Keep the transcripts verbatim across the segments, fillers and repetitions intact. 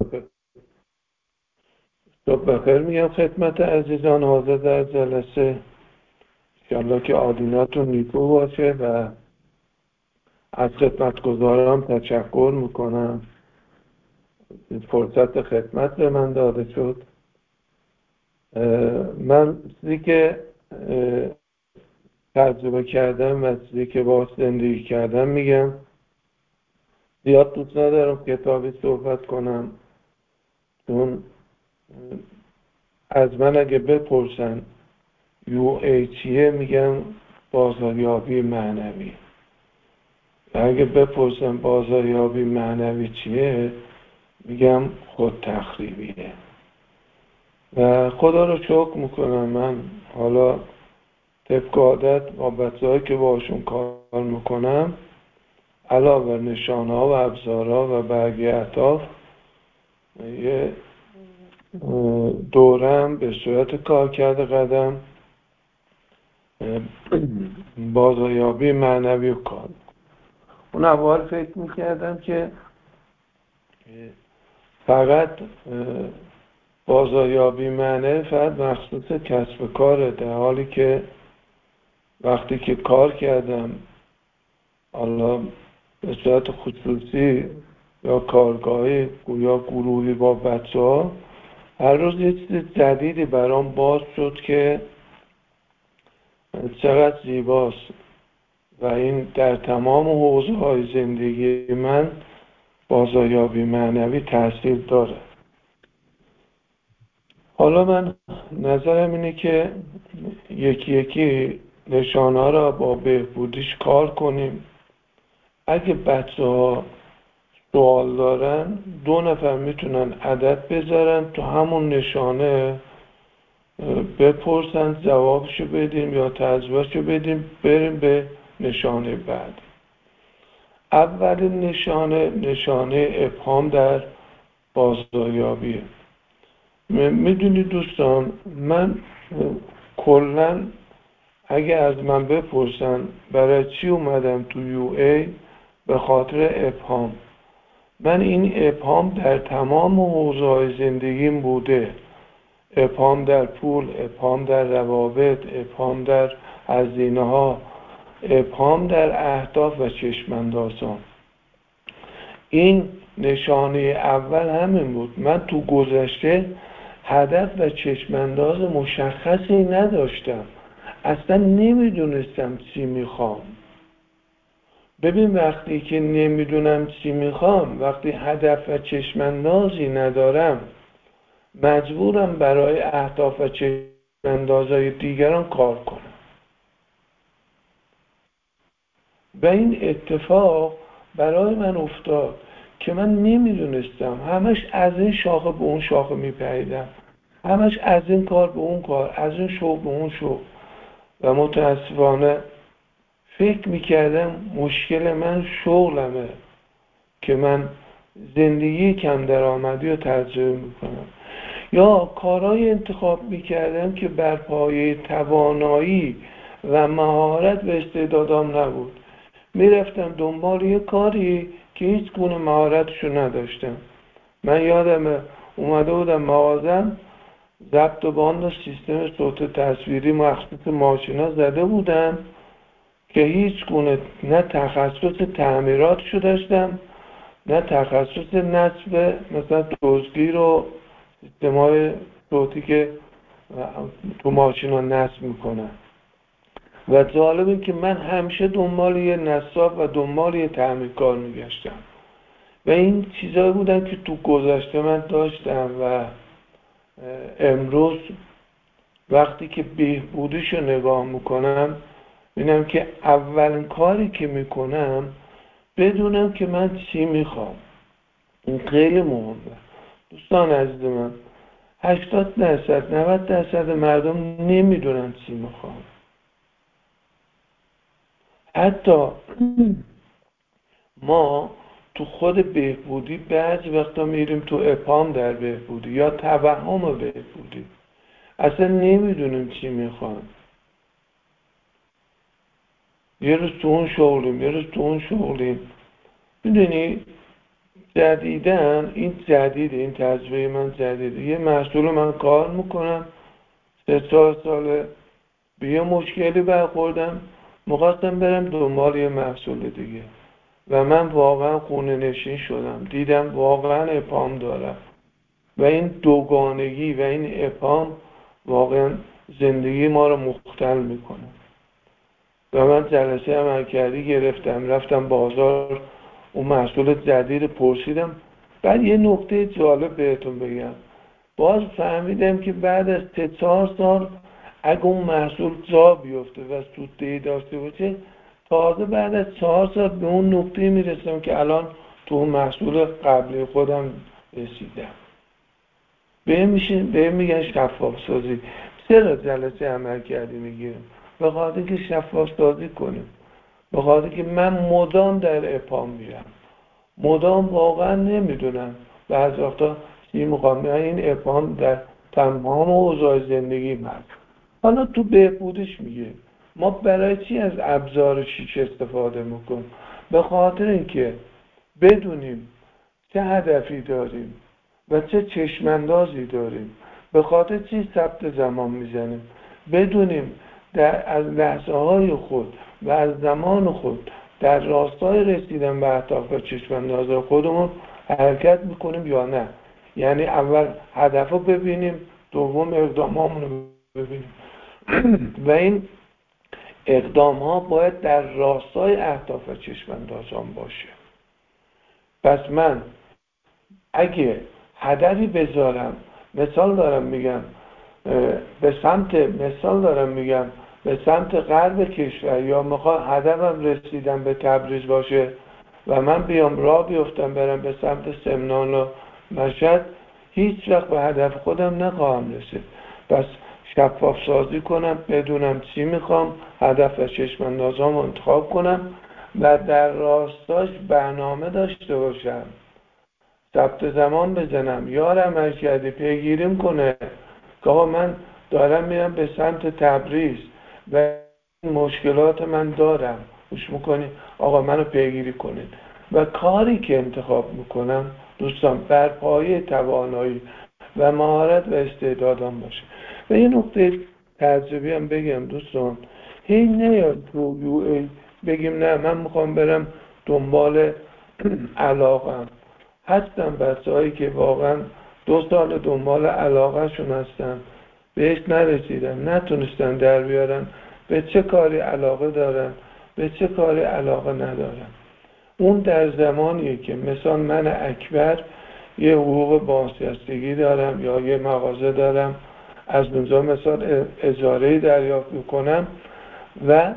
صبح بخیر میگم خدمت عزیزان حاضر در جلسه. انشالله که آدیناتون نیکو باشه و از خدمتگزاران تشکر میکنم. فرصت خدمت به من داده شد. من چیزی که تجربه کردم و چیزی که باهاش زندگی کردم میگم. زیاد دوست ندارم کتابی صحبت کنم، چون از من اگه بپرسن یو ای چیه میگم بازاریابی معنوی. اگه بپرسن بازاریابی معنوی چیه میگم خود تخریبیه. و خدا رو شکر میکنم من حالا طبق عادت با بچه‌هایی که باشون کار میکنم علاوه نشانه ها و ابزارها و برگه اهداف یه دورم به صورت کار کرده قدم بازاریابی معنوی و کار. اون اول فکر میکردم که فقط بازاریابی معنوی فقط مخصوص کسب کاره، در حالی که وقتی که کار کردم حالا به صورت خصوصی یا کارگاهی یا گروهی با بچه ها، هر روز یه چیز جدیدی برام باز شد که چقدر زیباست و این در تمام حوزه های زندگی من بازاریابی معنوی تاثیر داره. حالا من نظرم اینه که یکی یکی نشانه ها را با بهبودیش کار کنیم. اگه بچه ها سوال دارن دو نفر میتونن عدد بذارن تو همون نشانه بپرسن جوابشو بدیم یا تجربهشو بدیم بریم به نشانه بعد. اولین نشانه نشانه ابهام در بازاریابیه. میدونید دوستان، من کلا اگه از من بپرسن برای چی اومدم تو یو ای، به خاطر ابهام. من این ابهام در تمام حوزه‌های زندگیم بوده. ابهام در پول، ابهام در روابط، ابهام در هزینه ها، ابهام در اهداف و چشم‌اندازان. این نشانه اول همین بود. من تو گذشته هدف و چشم‌انداز مشخصی نداشتم، اصلا نمیدونستم چی میخوام. ببین وقتی که نمیدونم چی میخوام، وقتی هدف و چشم‌اندازی ندارم، مجبورم برای اهداف و چشم‌اندازهای دیگران کار کنم. و این اتفاق برای من افتاد که من نمیدونستم، همش از این شاخه به اون شاخه میپریدم، همش از این کار به اون کار، از این شغل به اون شغل، و متاسفانه فکر میکردم مشکل من شغلمه که من زندگی کم درآمدی رو تجربه میکنم، یا کارهای انتخاب میکردم که بر پایه توانایی و مهارت و استعدادام نبود. میرفتم دنبال یه کاری که هیچ گونه مهارتشو نداشتم. من یادمه اومده بودم مغازم، ضبط و باند و سیستم صوت تصویری مخصوص ماشینا زده بودم که هیچ گونه نه تخصص تعمیراتشو داشتم نه تخصص نصب مثلا دزدگیر و سیستم‌های صوتی که تو ماشینا نصب میکنن. و جالب این که من همیشه دنبال یه نصاب و دنبال یه تعمیرکار میگشتم و این چیزایی بودن که تو گذشته من داشتم و امروز وقتی که بهبودیشو نگاه میکنم ببینم که اولین کاری که میکنم بدونم که من چی میخوام. این خیلی مهمه دوستان عزیز من. هشتاد درصد نود درصد مردم نمیدونن چی میخوام. حتی ما تو خود بهبودی بعضی وقتا میریم تو ابهام در بهبودی یا توهم بهبودی، اصلا نمیدونیم چی میخوام. یه روز تو اون شغلیم، یه روز تو اون شغلیم. میدونی جدیدن این جدید این تجربه من جدیده، یه محصول من کار میکنم سه چهار ساله به یه مشکلی برخوردم، میخواستم برم دنبال یه محصول دیگه و من واقعا خونه نشین شدم، دیدم واقعا ابهام دارم و این دوگانگی و این ابهام واقعا زندگی ما رو مختل میکنه و من جلسه عملکردی گرفتم، رفتم بازار اون محصول جدید پرسیدم. بعد یه نکته جالب بهتون بگم، باز فهمیدم که بعد از سه چهار سال اگه اون محصول جا بیفته و سوددهی داشته باشه، تازه بعد از چهار سال به اون نقطه میرسم که الان تو اون محصول قبلی خودم رسیدم. به میشه به میگن شفاف سازی. چرا جلسه عمل کردی میگیریم؟ به خاطر که شفاف سازی کنیم، به خاطر که من مدام در ابهام میرم، مدام واقعا نمیدونم بعضی وقتا چی میخوام. این ابهام در تمام اوضاع زندگی من. حالا تو بهبودش میگه ما برای چی از ابزار شیش استفاده میکنیم؟ به خاطر اینکه بدونیم چه هدفی داریم و چه چشماندازی داریم، به خاطر چی ثبت زمان میزنیم، بدونیم در از لحظه های خود و از زمان خود در راستای رسیدن به اهداف و چشمانداز خودمون حرکت میکنیم یا نه. یعنی اول هدف رو ببینیم، دوم اقدامامون رو ببینیم و این اقدام ها باید در راستای اهداف و چشماندازان باشه. پس من اگه هدفی بذارم، مثال دارم میگم به سمت مثال دارم میگم به سمت غرب کشور، یا میخوام هدفم رسیدن به تبریز باشه و من بیام راه بیفتم برم به سمت سمنان و مشهد، هیچ وقت به هدف خودم نخواهم رسید. پس شفاف سازی کنم، بدونم چی میخوام، هدف و چشماندازام انتخاب کنم و در راستاش برنامه داشته باشم، ثبت زمان بزنم، یارم عملکردی پیگیریم کنه که آقا من دارم میرم به سمت تبریز و مشکلات من دارم، گوش میکنی آقا منو پیگیری کنید. و کاری که انتخاب میکنم دوستان بر پایه توانایی و مهارت و استعدادم باشه. و یه نقطه تجربی هم بگم دوستان، هی نیاد تو یو ای بگیم نه من میخوام برم دنبال علاقم. هستن بچه هایی که واقعا دو سال دنبال علاقه شون هستن، بهش نرسیدن، نتونستن در بیارن به چه کاری علاقه دارن، به چه کاری علاقه ندارن. اون در زمانیه که مثلا من اکبر یه حقوق بازنشستگی دارم یا یه مغازه دارم، از اونجا مثلا اجاره‌ای دریافت میکنم و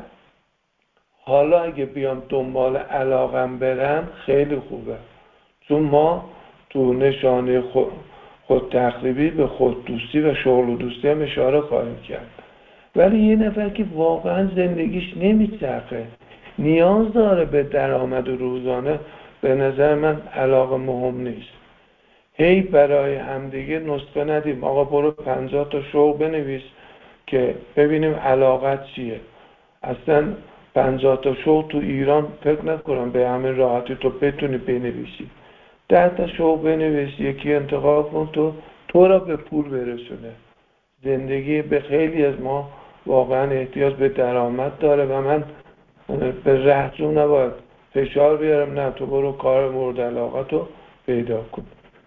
حالا اگه بیام دنبال علاقم برم خیلی خوبه، چون ما تو نشانه خود, خود تخریبی به خود دوستی و شغل و دوستی هم اشاره خواهیم کرد. ولی یه نفر که واقعا زندگیش نمیچرخه، نیاز داره به درآمد روزانه، به نظر من علاقه مهم نیست. هی برای همدیگه نسخه ندیم آقا برو پنجاه تا شغل بنویس که ببینیم علاقت چیه. اصلا پنجاه تا شغل تو ایران فکر نکنم به همین راحتی تو بتونی بنویسی. ده تا شغل بنویس، یکی انتخاب کن تو تو را به پول برسونه. زندگی به خیلی از ما واقعا احتیاج به درآمد داره و من به رهجو نباید فشار بیارم نه تو برو کار مورد علاقتو پیدا کن.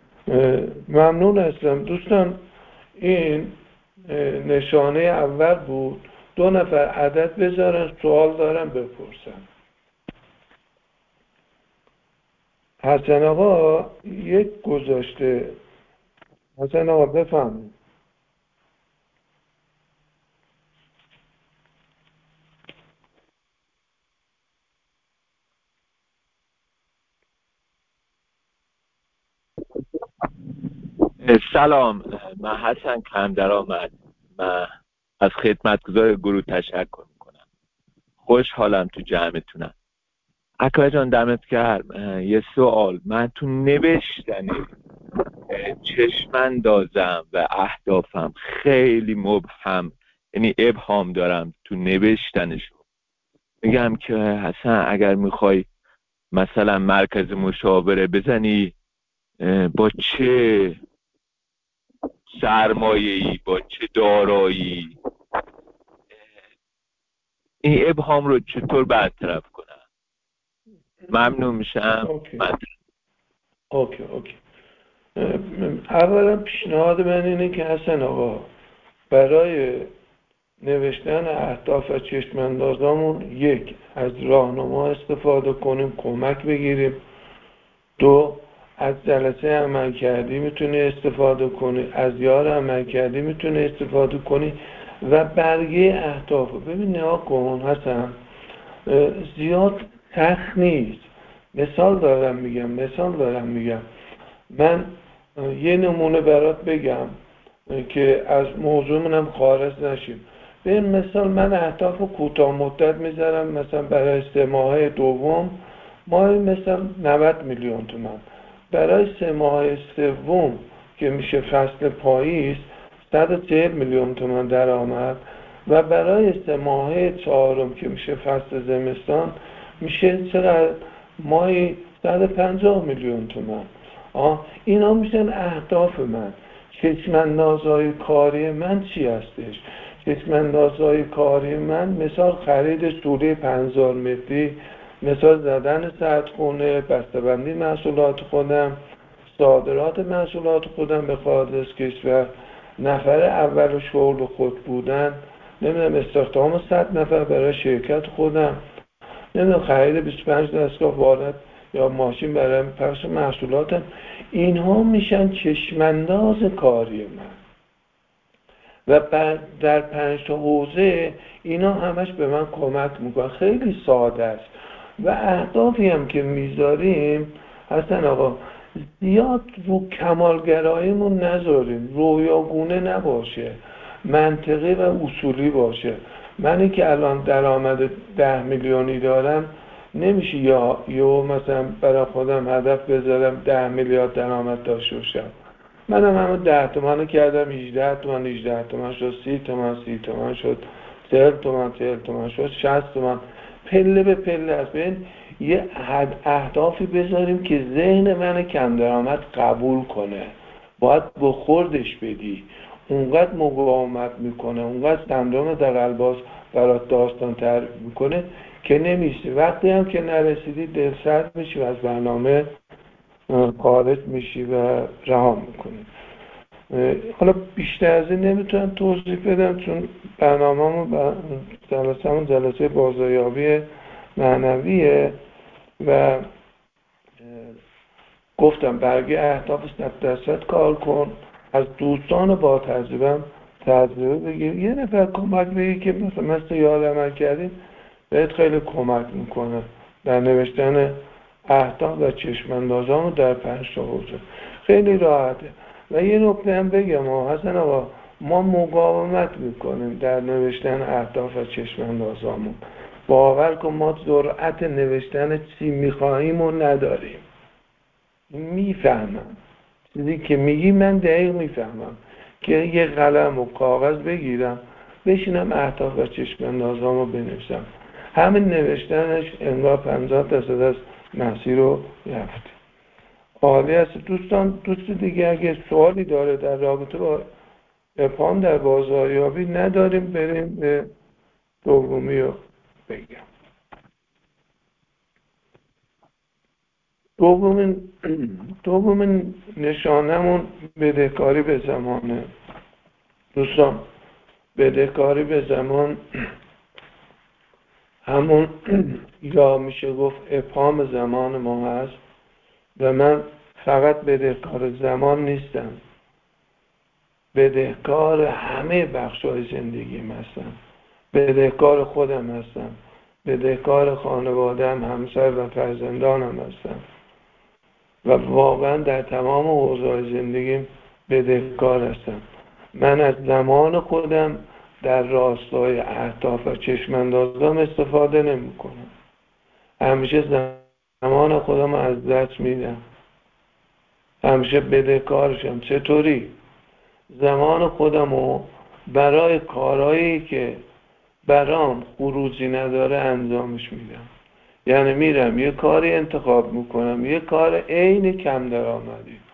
ممنون هستم دوستان. این نشانه اول بود. دو نفر عدد بذارن، سوال دارم بپرسن. حسن آقا یک گذاشته. حسن آقا بفهمید. سلام، من حسن کم درآمد. من از خدمتگزار گروه تشکر میکنم. خوشحالم تو جمعتونم. اکبر جان دمت گرم. یه سوال، من تو نوشتن چشماندازم و اهدافم خیلی مبهم، یعنی ابهام دارم تو نوشتنشو. میگم که حسن اگر میخوای مثلا مرکز مشاوره بزنی با چه سرمایه‌ای، با چه دارایی این ابهام رو چطور برطرف کنم. ممنون میشم. اوکی من اوکی اوکی اولا پیشنهاد من اینه که حسن آقا برای نوشتن اهداف و چشم‌اندازامون یک از راهنما استفاده کنیم، کمک بگیریم. دو از جلسه عمل کردی میتونی استفاده کنی، از یار عمل کردی میتونی استفاده کنی و برگه اهداف. ببین نگاه کن حسن، زیاد سخت نیست. مثال دارم میگم مثال دارم میگم من یه نمونه برات بگم که از موضوعمونم خارج نشیم. به مثال من اهداف کوتاه مدت میذارم، مثلا برای سه ماهه دوم ماهی مثلا نود میلیون تومان، برای سه ماهه سوم که میشه فصل پاییز صد و چهل میلیون تومان درآمد و برای سه ماهه چهارم که میشه فصل زمستان میشه چقدر ماهی صد و پنجاه میلیون تومان. آه اینا میشن اهداف من. چشم‌اندازهای کاری من چی هستش؟ چشم‌اندازهای کاری من مثال خرید سوری پنج هزار متری، مثال زدن سطح‌خونه، بسته‌بندی محصولات خودم، صادرات محصولات خودم به خارج از کشور، نفر اول شغل خود بودن، نمیدونم استخدام صد نفر برای شرکت خودم، نمیدونم خرید بیست و پنج دستگاه وارد یا ماشین برای پخش محصولاتم. اینها میشن چشمانداز کاری من و در پنج تا حوزه اینا همش به من کمک میکنن. خیلی ساده است و اهدافی هم که میذاریم حسن آقا زیاد رو کمالگراییمون نذاریم، رویاگونه نباشه، منطقی و اصولی باشه. منی که الان درآمد ده میلیونی دارم نمیشه یا یا مثلا برای خودم هدف بذارم ده میلیارد درآمد داشته باشم. منم همون ده تومن کردم، هجده تومن هجده تومن شد، سی تومن سی تومن شد، چهل تومن چهل تومن شد، شصت تومن. پله به پله است. ببین یه اهدافی بذاریم که ذهن من کم درآمد قبول کنه. باید بخوردش بدی، اونقدر مقاومت میکنه، اونقدر سندروم دغل‌باز برات داستان تعریف میکنه که نمیشه. وقتی هم که نرسیدی دلسرد میشی و از برنامه خارج میشی و رها میکنی. حالا بیشتر از این نمیتونم توضیح بدم چون برنامه‌مون جلسه‌مون جلسه بازاریابی معنویه و گفتم برگه اهداف صد درصد کار کن، از دوستان با تجربه‌ام تجربه بگیر، یه نفر کمک بگیر که مثل مثل یاد عمل کردیم بهت خیلی کمک میکنه در نوشتن اهداف و چشم‌اندازامون در پنج تا حوزه. خیلی راحته. و یه نکته هم بگم آقا حسن آقا، ما مقاومت میکنیم در نوشتن اهداف و چشم‌اندازامون. باور کن ما جرأت نوشتن چی میخواهیم و نداریم. میفهمم چیزی که میگی، من دقیق میفهمم که یه قلم و کاغذ بگیرم بشینم اهداف و چشم‌اندازامو بنویسم. همین نوشتنش انگار پنجاه درصد از مسیر رو رفتی. عالی است. دوستان دوست دیگه اگه سوالی داره در رابطه با ابهام در بازاریابی نداریم، بریم به دومی رو بگم. دومین دومین نشانمون بدهکاری به زمانه. دوستان بدهکاری به زمان همون یا میشه گفت ابهام زمان ما هست و من فقط بدهکار زمان نیستم، بدهکار همه بخش‌های زندگیم هستم. بدهکار خودم هستم، بدهکار خانواده‌ام، همسر و فرزندانم هستم و واقعا در تمام حوزه‌های زندگیم بدهکار هستم. من از زمان خودم در راستای اهداف و چشم‌اندازام استفاده نمی‌کنم. همیشه زمان خودم از دست میدم، همیشه بدهکارشم. چطوری؟ زمان خودمو برای کارهایی که برام خروجی نداره انجامش میدم. یعنی میرم یه کاری انتخاب میکنم، یه کار عین کم درآمدی،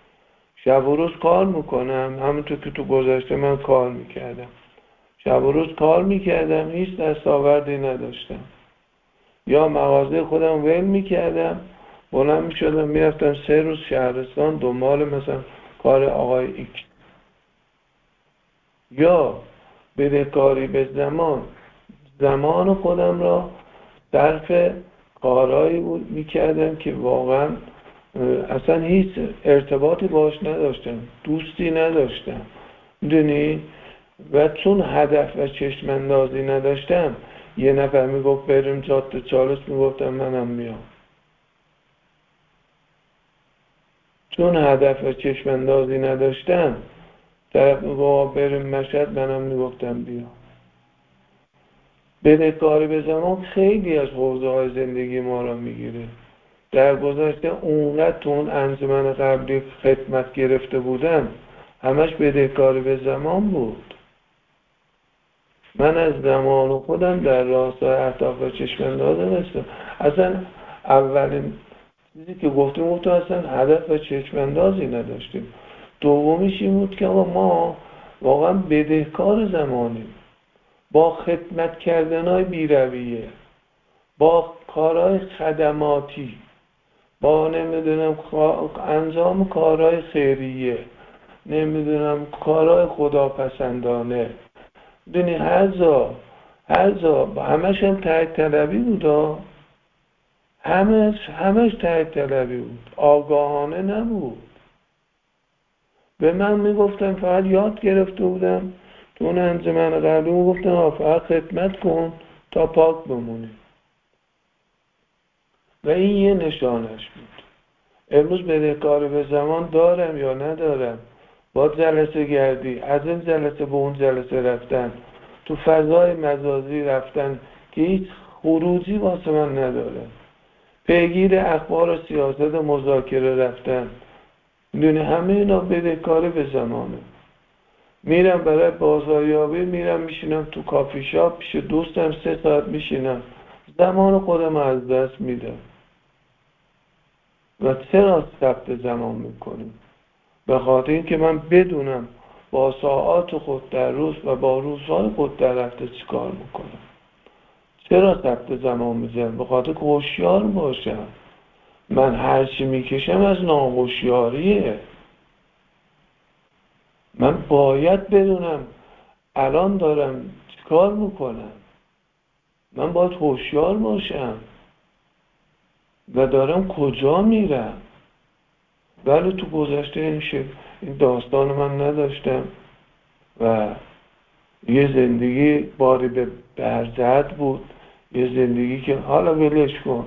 شب و روز کار میکنم، همونطور که تو گذشته من کار میکردم، شب و روز کار میکردم، هیچ دستاوردی نداشتم. یا مغازه خودم ول میکردم، بلند میشدم میرفتم سه روز شهرستان دنبال مثلا کار آقای ایکس. یا بدهکاری به زمان، زمان خودم را صرف کارهایی بود میکردم که واقعا اصلا هیچ ارتباطی باش نداشتم، دوستی نداشتم، میدونی؟ و چون هدف و چشم اندازی نداشتم، یه نفر میگفت بریم جاده چالوس، میگفتم منم میام. چون هدف و چشم اندازی نداشتم، طرف میگفت بریم مشهد، منم میگفتم بیام. بدهکاری به زمان خیلی از حوزه های زندگی ما را میگیره. در گذشته اونقدر تو اون انجمن قبلی خدمت گرفته بودم، همش بدهکاری به زمان بود. من از زمان خودم در راستای اهداف و چشم اندازی نیستم. اصلا اولین چیزی که گفتیم گفتم اصلا هدف و چشم اندازی نداشتیم. دومیش این بود که آقا ما واقعا بدهکار زمانیم، با خدمت کردنهای بی‌رویه، با کارهای خدماتی، با نمیدونم انجام کارهای خیریه، نمیدونم کارهای خداپسندانه. دونی هر جا هر جا همش هم تایید طلبی بود ها. همش همش تایید طلبی بود، آگاهانه نبود. به من میگفتم، فقط یاد گرفته بودم تو اون انجمن قبلی، میگفتم فقط خدمت کن تا پاک بمونی. و این یه نشانش بود. امروز بدهکاری به زمان دارم یا ندارم، با جلسه گردی، از این جلسه به اون جلسه رفتن، تو فضای مجازی رفتن که هیچ خروجی واسه من نداره، پیگیر اخبار و سیاست مذاکره رفتن، میدونی همه اینا بدهکاری به زمانه. میرم برای بازاریابی، میرم میشینم تو کافی شاپ پیش دوستم، سه ساعت میشینم، زمان خودم از دست میدم. و چرا ثبت زمان میکنیم؟ به خاطر اینکه من بدونم با ساعات خود در روز و با روزهای خود در هفته چیکار میکنم. چرا ثبت زمان میذارم؟ به خاطر که هوشیار باشم. من هر چی میکشم از ناهوشیاریه. من باید بدونم الان دارم چیکار میکنم. من باید هوشیار باشم و دارم کجا میرم. ولی تو گذشته این شکل این داستان من نداشتم و یه زندگی باری به برزد بود، یه زندگی که حالا ولش کن،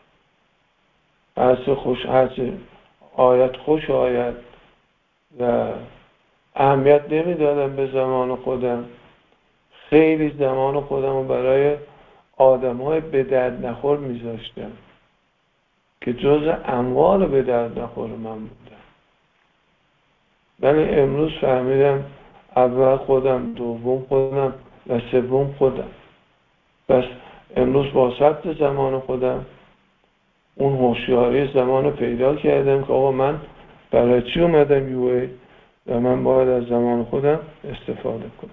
هرچه خوش هرچه آیت خوش آید و اهمیت نمیدادم به زمان خودم. خیلی زمان خودم رو برای آدم های به درد نخور میذاشتم که جز اموال به درد نخور من بودم. ولی امروز فهمیدم اول خودم، دوم خودم و سوم خودم. بس امروز با ثبت زمان خودم اون هوشیاری زمان رو پیدا کردم که آقا من برای چی اومدم یو ای و من باید از زمان خودم استفاده کنم.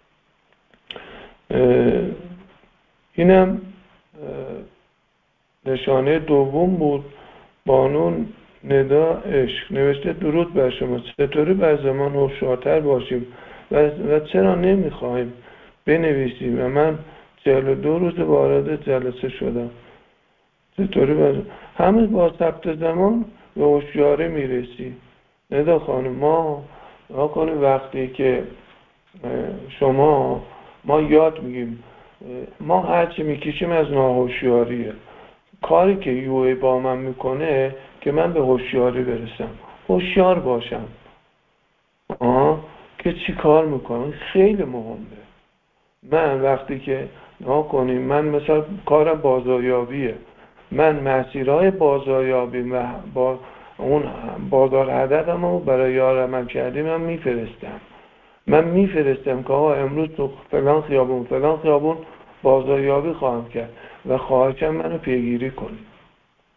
اینم نشانه دوم بود. بانون ندا عشق نوشته درود بر شما، چطوری بر زمان هوشیارتر باشیم و, و چرا نمیخوایم بنویسیم و من چهل و دو روز وارد جلسه شدم. چطوری بر همه با ثبت زمان به هوشیاری میرسی. ندا خانم، ما ما کنیم وقتی که شما ما یاد میگیم، ما هرچی میکشیم از ناهوشیاریه. کاری که یو ای با من میکنه که من به هوشیاری برسم، هوشیار باشم آه که چی کار میکنم. خیلی مهمه. من وقتی که نا کنیم، من مثلا کارم بازاریابیه، من مسیرهای بازاریابی و با اون بازار عددم رو برای یار عمل کردیم من میفرستم. من میفرستم که آقا امروز تو فلان خیابون فلان خیابون بازاریابی خواهم کرد و خواهشم منو پیگیری کنید.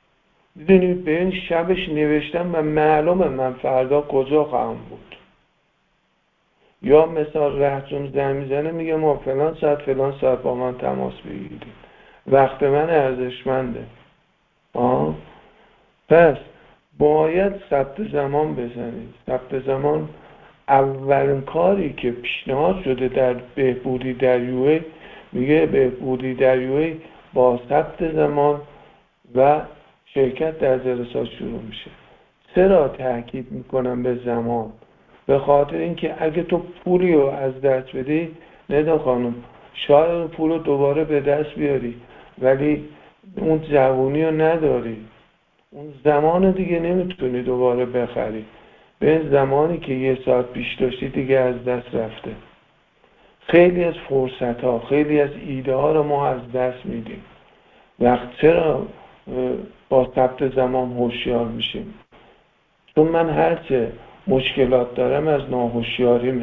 میدونی به این شبش نوشتم و معلومه من فردا کجا خواهم بود. یا مثال رهتون زن میزنه میگه ما فلان ساعت فلان ساعت با من تماس بگیرید، وقت من ارزشمنده. آه پس باید ثبت زمان بزنید. ثبت زمان اولین کاری که پیشنهاد شده در بهبودی در یو ای، میگه بهبودی در یو ای با ثبت زمان و شرکت در جلسات شروع میشه. چرا تاکید میکنم به زمان؟ به خاطر اینکه اگه تو پولی رو از دست بدی، ندا خانم، شاید اون پول رو دوباره به دست بیاری ولی اون جوونی رو نداری، اون زمان دیگه نمیتونی دوباره بخری. به این زمانی که یه ساعت پیش داشتی دیگه از دست رفته. خیلی از فرصت ها، خیلی از ایده ها رو ما از دست میدیم. وقت چرا با ثبت زمان هوشیار میشیم؟ چون من هرچه مشکلات دارم از ناهوشیاریمه.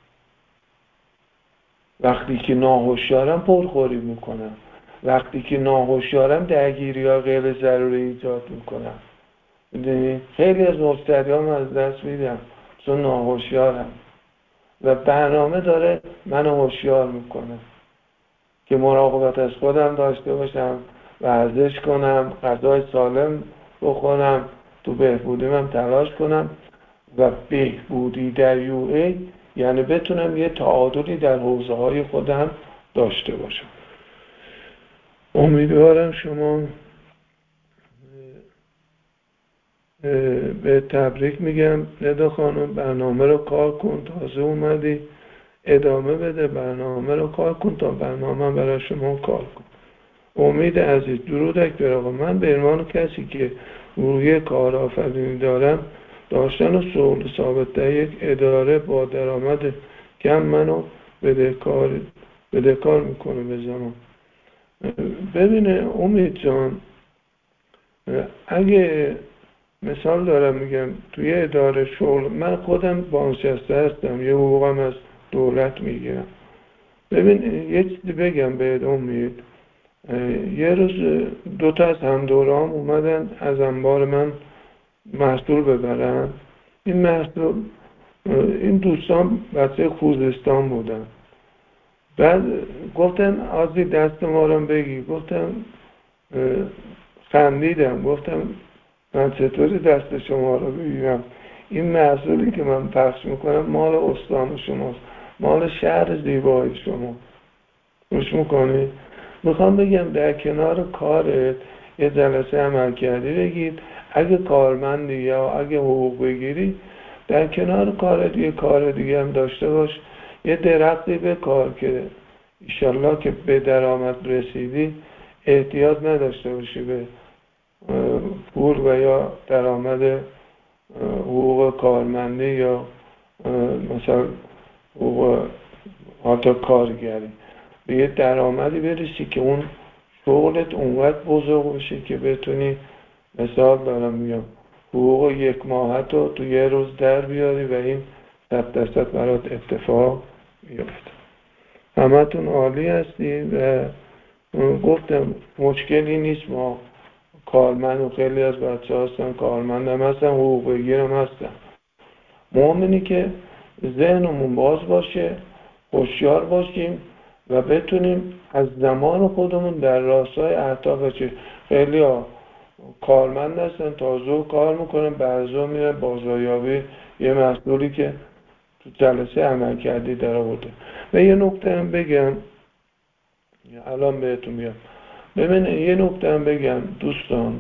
وقتی که ناهوشیارم پرخوری میکنم، وقتی که ناهوشیارم درگیری ها غیر ضروری ایجاد میکنم. میدونی خیلی از مشتریام از دست میدم چون ناهوشیارم و برنامه داره منو هوشیار میکنه که مراقبت از خودم داشته باشم، ورزش کنم، غذای سالم بخورم، تو بهبودیم هم تلاش کنم. و بهبودی در یو ای یعنی بتونم یه تعادلی در حوزه های خودم داشته باشم. امیدوارم شما به تبریک میگم. ندا خانم برنامه رو کار کن، تازه اومدی ادامه بده، برنامه رو کار کن تا برنامه برای شما کار کن. امید عزیز، درودک براقا. من به عنوان کسی که روی کارآفرینی دارم، داشتن شغل ثابت در یک اداره با درآمد کم منو بدهکار بدهکار میکنه به زمان. ببینه امید جان، اگه مثال دارم میگم توی اداره شغل، من خودم بازنشسته هستم، یه حقوقم از دولت میگیرم. ببین یه چیزی بگم بهت امید، یه روز دو تا از همدورام اومدن از انبار من محصول ببرن. این محصول این دوستان بچه خوزستان بودن. بعد گفتن آزی دست ما رو بگی. گفتم خندیدم، گفتم من چطوری دست شما رو بگیرم؟ این محصولی که من پخش میکنم مال استان شماست، مال شهر زیبای شما. گوش میکنی؟ میخوام بگم در کنار کارت یه جلسه عمل کردی بگیر. اگه کارمندی یا اگه حقوق بگیری، در کنار کارت یه کار دیگه هم داشته باش. یه درختی بکار که ایشالله که به درآمد رسیدی احتیاج نداشته باشی به پول و یا درآمد حقوق کارمندی یا مثلا حقوق حتی کارگری. به یه درآمدی برسی که اون شغلت اونقدر بزرگ بشه که بتونی، مثال دارم میگم، حقوق یک ماهت رو تو یه روز در بیاری و این صد درصد برات اتفاق بیفته. همتون عالی هستی و گفتم مشکلی نیست. ما کارمند و خیلی از بچه هستن کارمند هم هستن، حقوق بگیرم هستن. مهم اینه که ذهنمون باز باشه، هوشیار باشیم و بتونیم از زمان خودمون در راستای اهداف چه. خیلی ها کارمند هستن، تازه کار میکنن، بعضا میرن بازاریابی یه محصولی که تو جلسه عمل کردی در آورده. و یه نکته هم بگم، الان بهتون میگم. ببین یه نکته هم بگم دوستان،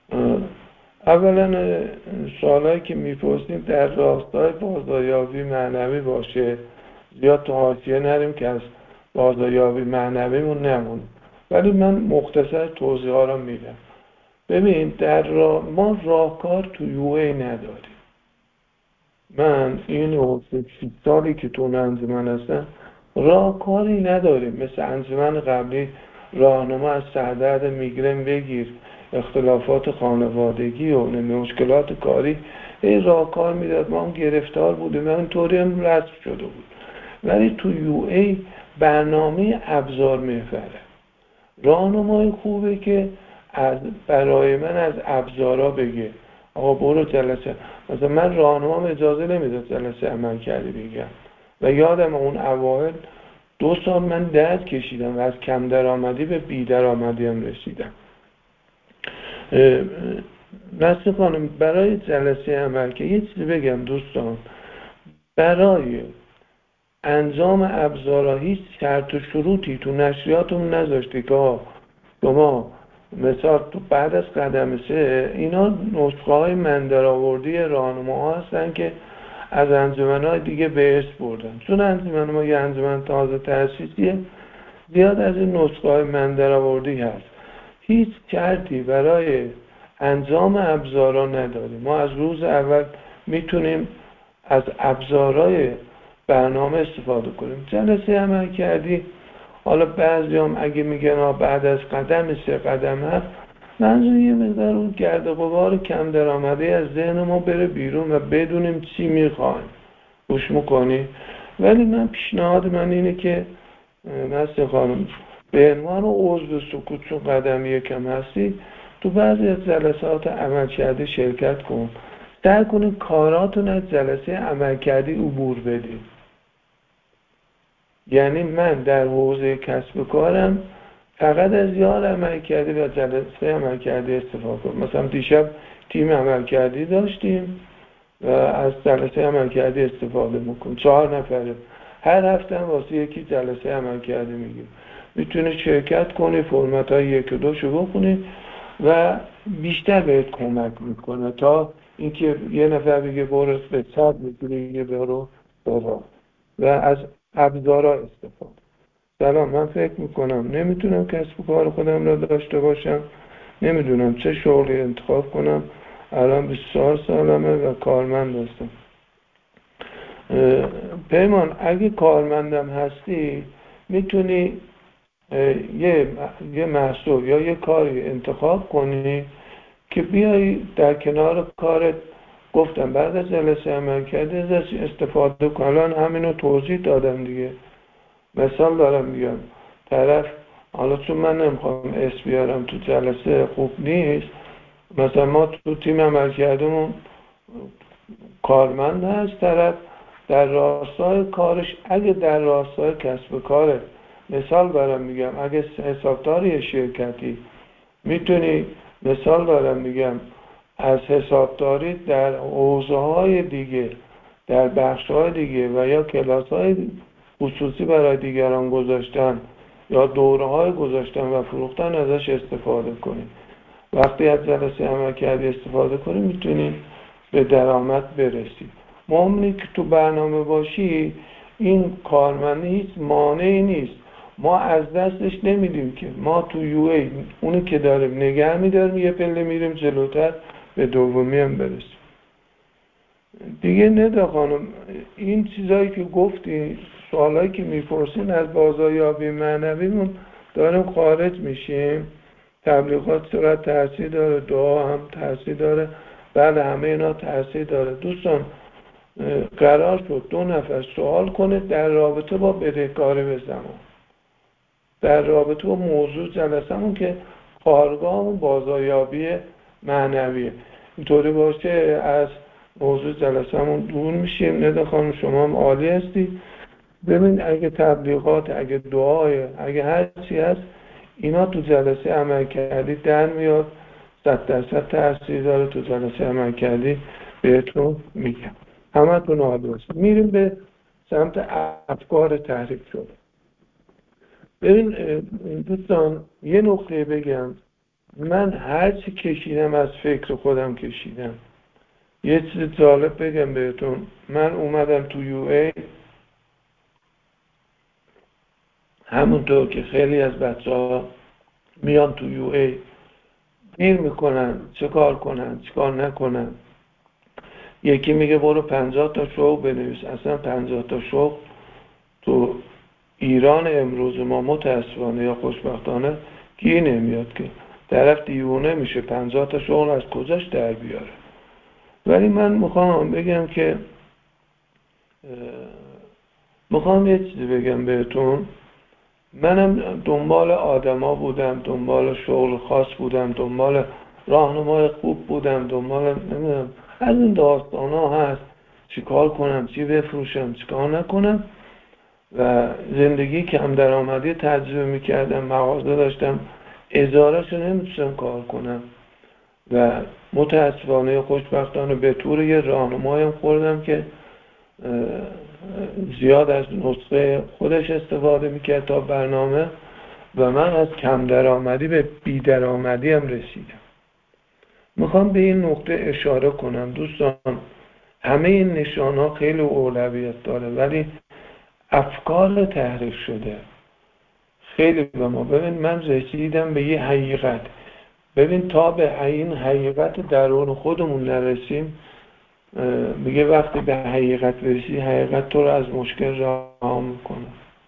اولا سوالایی که میپرسیم در راستای بازاریابی معنوی باشه، زیاد تو حاشیه نریم که از بازاریابی معنویمون نمونیم، ولی من مختصر توضیح ها رو میدم. ببین در راه ما راهکار تو یو ای نداریم. من این سی سالی که تو انجمن هستم راهکاری نداریم. مثل انجمن قبلی راهنما از سردرد میگرن بگیر، اختلافات خانوادگی و مشکلات کاری، این راهکار میداد، ما هم گرفتار بودیم، من طوری هم رسم شده بود. ولی تو یو ای برنامه ابزار محوره، راهنمای خوبه که از برای من از ابزارا بگه آقا برو جلسه. مثلا من راهنمام اجازه نمیداد جلسه عمل کردی بگم و یادم اون اوایل دو سال من درد کشیدم و از کم درآمدی به بی درآمدی هم رسیدم. نسل خانم برای جلسه عمل که یه چیزی بگم دوستان، برای انجام ابزارها هیچ شرط و شروطی تو نشریاتون نذاشته که شما مثلا تو بعد از قدم سه اینا نسخه های من درآوردی راهنماها هستن که از انجمن‌های دیگه به اسم بردن، چون انجمن ما یه انجمن تازه تأسیسیه زیاد از این نسخه های من درآوردی هست. هیچ شرطی برای انجام ابزارها نداریم. ما از روز اول میتونیم از ابزارهای برنامه استفاده کنیم. جلسه عمل کردی حالا بعضی هم اگه میگن بعد از قدم سه قدم هفت، منظور یه مقدار اون گرد و غبار کم درآمده از ذهن ما بره بیرون و بدونیم چی میخوایم. گوش میکنی؟ ولی من پیشنهاد من اینه که نسل خانم به عنوان عضو سکوت چون قدم یکم هستی تو بعضی از جلسات عمل کرده شرکت کن، سعی کنید کاراتون از جلسه عمل کردی عبور بدید. یعنی من در حوزه کسب کارم فقط از یاد عمل کردی و جلسه عمل کردی استفاده کنم. مثلا دیشب تیم عمل کردی داشتیم و از جلسه عمل کردی استفاده میکنیم، چهار نفره، هر هفته هم واسه یکی جلسه عمل کردی میگیم. میتونی شرکت کنی، فرمت های یک و دو شو بکنی و بیشتر بهت کمک میکنه تا اینکه یه نفر بگه برو به صد میگه برو برو و از ابزارها استفاده. سلام، من فکر میکنم نمیتونم کسب و کار خودم را داشته باشم، نمیدونم چه شغلی انتخاب کنم. الان بیست و چهار سالمه و کارمند هستم. پیمان اگه کارمندم هستی میتونی یه یه محصول یا یه کاری انتخاب کنی که بیای در کنار کارت، گفتم بعد از جلسه عمل کرده ازش استفاده کن. الان همینو توضیح دادم دیگه. مثال دارم میگم، طرف حالا چون من نمیخوام اسم بیارم تو جلسه خوب نیست، مثلا ما تو تیم عمل کردمون کارمند هست، طرف در راستای کارش اگه در راستای کسب کاره، مثال دارم میگم اگه حسابداری شرکتی میتونی، مثال دارم میگم از حسابداری در حوزه های دیگه، در بخش های دیگه و یا کلاس های خصوصی برای دیگران گذاشتن یا دوره های گذاشتن و فروختن ازش استفاده کنید. وقتی از جلسه عمل کردی استفاده کنید میتونید به درآمد برسید. مهمه که تو برنامه باشی. این کارمندی هیچ مانعی نیست، ما از دستش نمیدیم که ما تو یو ای اونی که داریم نگه میداریم، یه پله میریم جلوتر به دومی هم برسیم دیگه. ندا خانم این چیزایی که گفتی، سوالایی که میپرسین از بازاریابی معنویمون داریم خارج میشیم. تبلیغات چقدر تاثیر داره، دعا هم تاثیر داره، بله همه اینا تاثیر داره. دوستان قرار شد دو نفر سوال کنه در رابطه با بدهکاری به زمان، در رابطه با موضوع جلسمون که کارگاه و بازاریابی معنویه. اینطوری باشه از موضوع جلسمون دور میشیم. ندا خانم شما هم عالی هستی. ببین اگه تبلیغات، اگه دعای، اگه هر چی هست، اینا تو جلسه عمل کردی در میاد، صد درصد تاثیر داره. تو جلسه عمل کردی بهتون میگم. همه تون عالی هست. میریم به سمت افکار تحریف شده. ببین دوستان یه نکته بگم، من هر چی کشیدم از فکر خودم کشیدم. یه چیز جالب بگم بهتون، من اومدم تو یو ای همونطور که خیلی از بچه ها میان تو یو ای گیر میکنن چه کار کنن چه کار نکنن. یکی میگه برو پنجاه تا شغل بنویس. اصلا پنجاه تا شغل تو ایران امروز ما متاسفانه یا خوشبختانه گیر نمیاد که طرف دیوونه میشه پنجاه تا شغل از کجاش در بیاره. ولی من میخوام بگم که میخوام یه چیزی بگم بهتون. منم دنبال آدما بودم، دنبال شغل خاص بودم، دنبال راهنمای خوب بودم، دنبال نمیدونم از این داستان ها هست، چیکار کنم، چی بفروشم، چیکار نکنم. و زندگی کم درآمدی تجربه میکردم، مغازه داشتم، اجاره‌شو نمیتونم کار کنم و متاسفانه خوشبختانه به طور یه راهنمایم خوردم که زیاد از نسخه خودش استفاده میکرد تا برنامه و من از کم درآمدی به بی درآمدی هم رسیدم. میخوام به این نقطه اشاره کنم دوستان، همه این نشان ها خیلی اولویت داره، ولی افکار تحریف شده خیلی به ما. ببین من رسیدم به یه حقیقت، ببین تا به این حقیقت درون خودمون نرسیم، میگه وقتی به حقیقت برسی حقیقت تو رو از مشکل رها میکنه.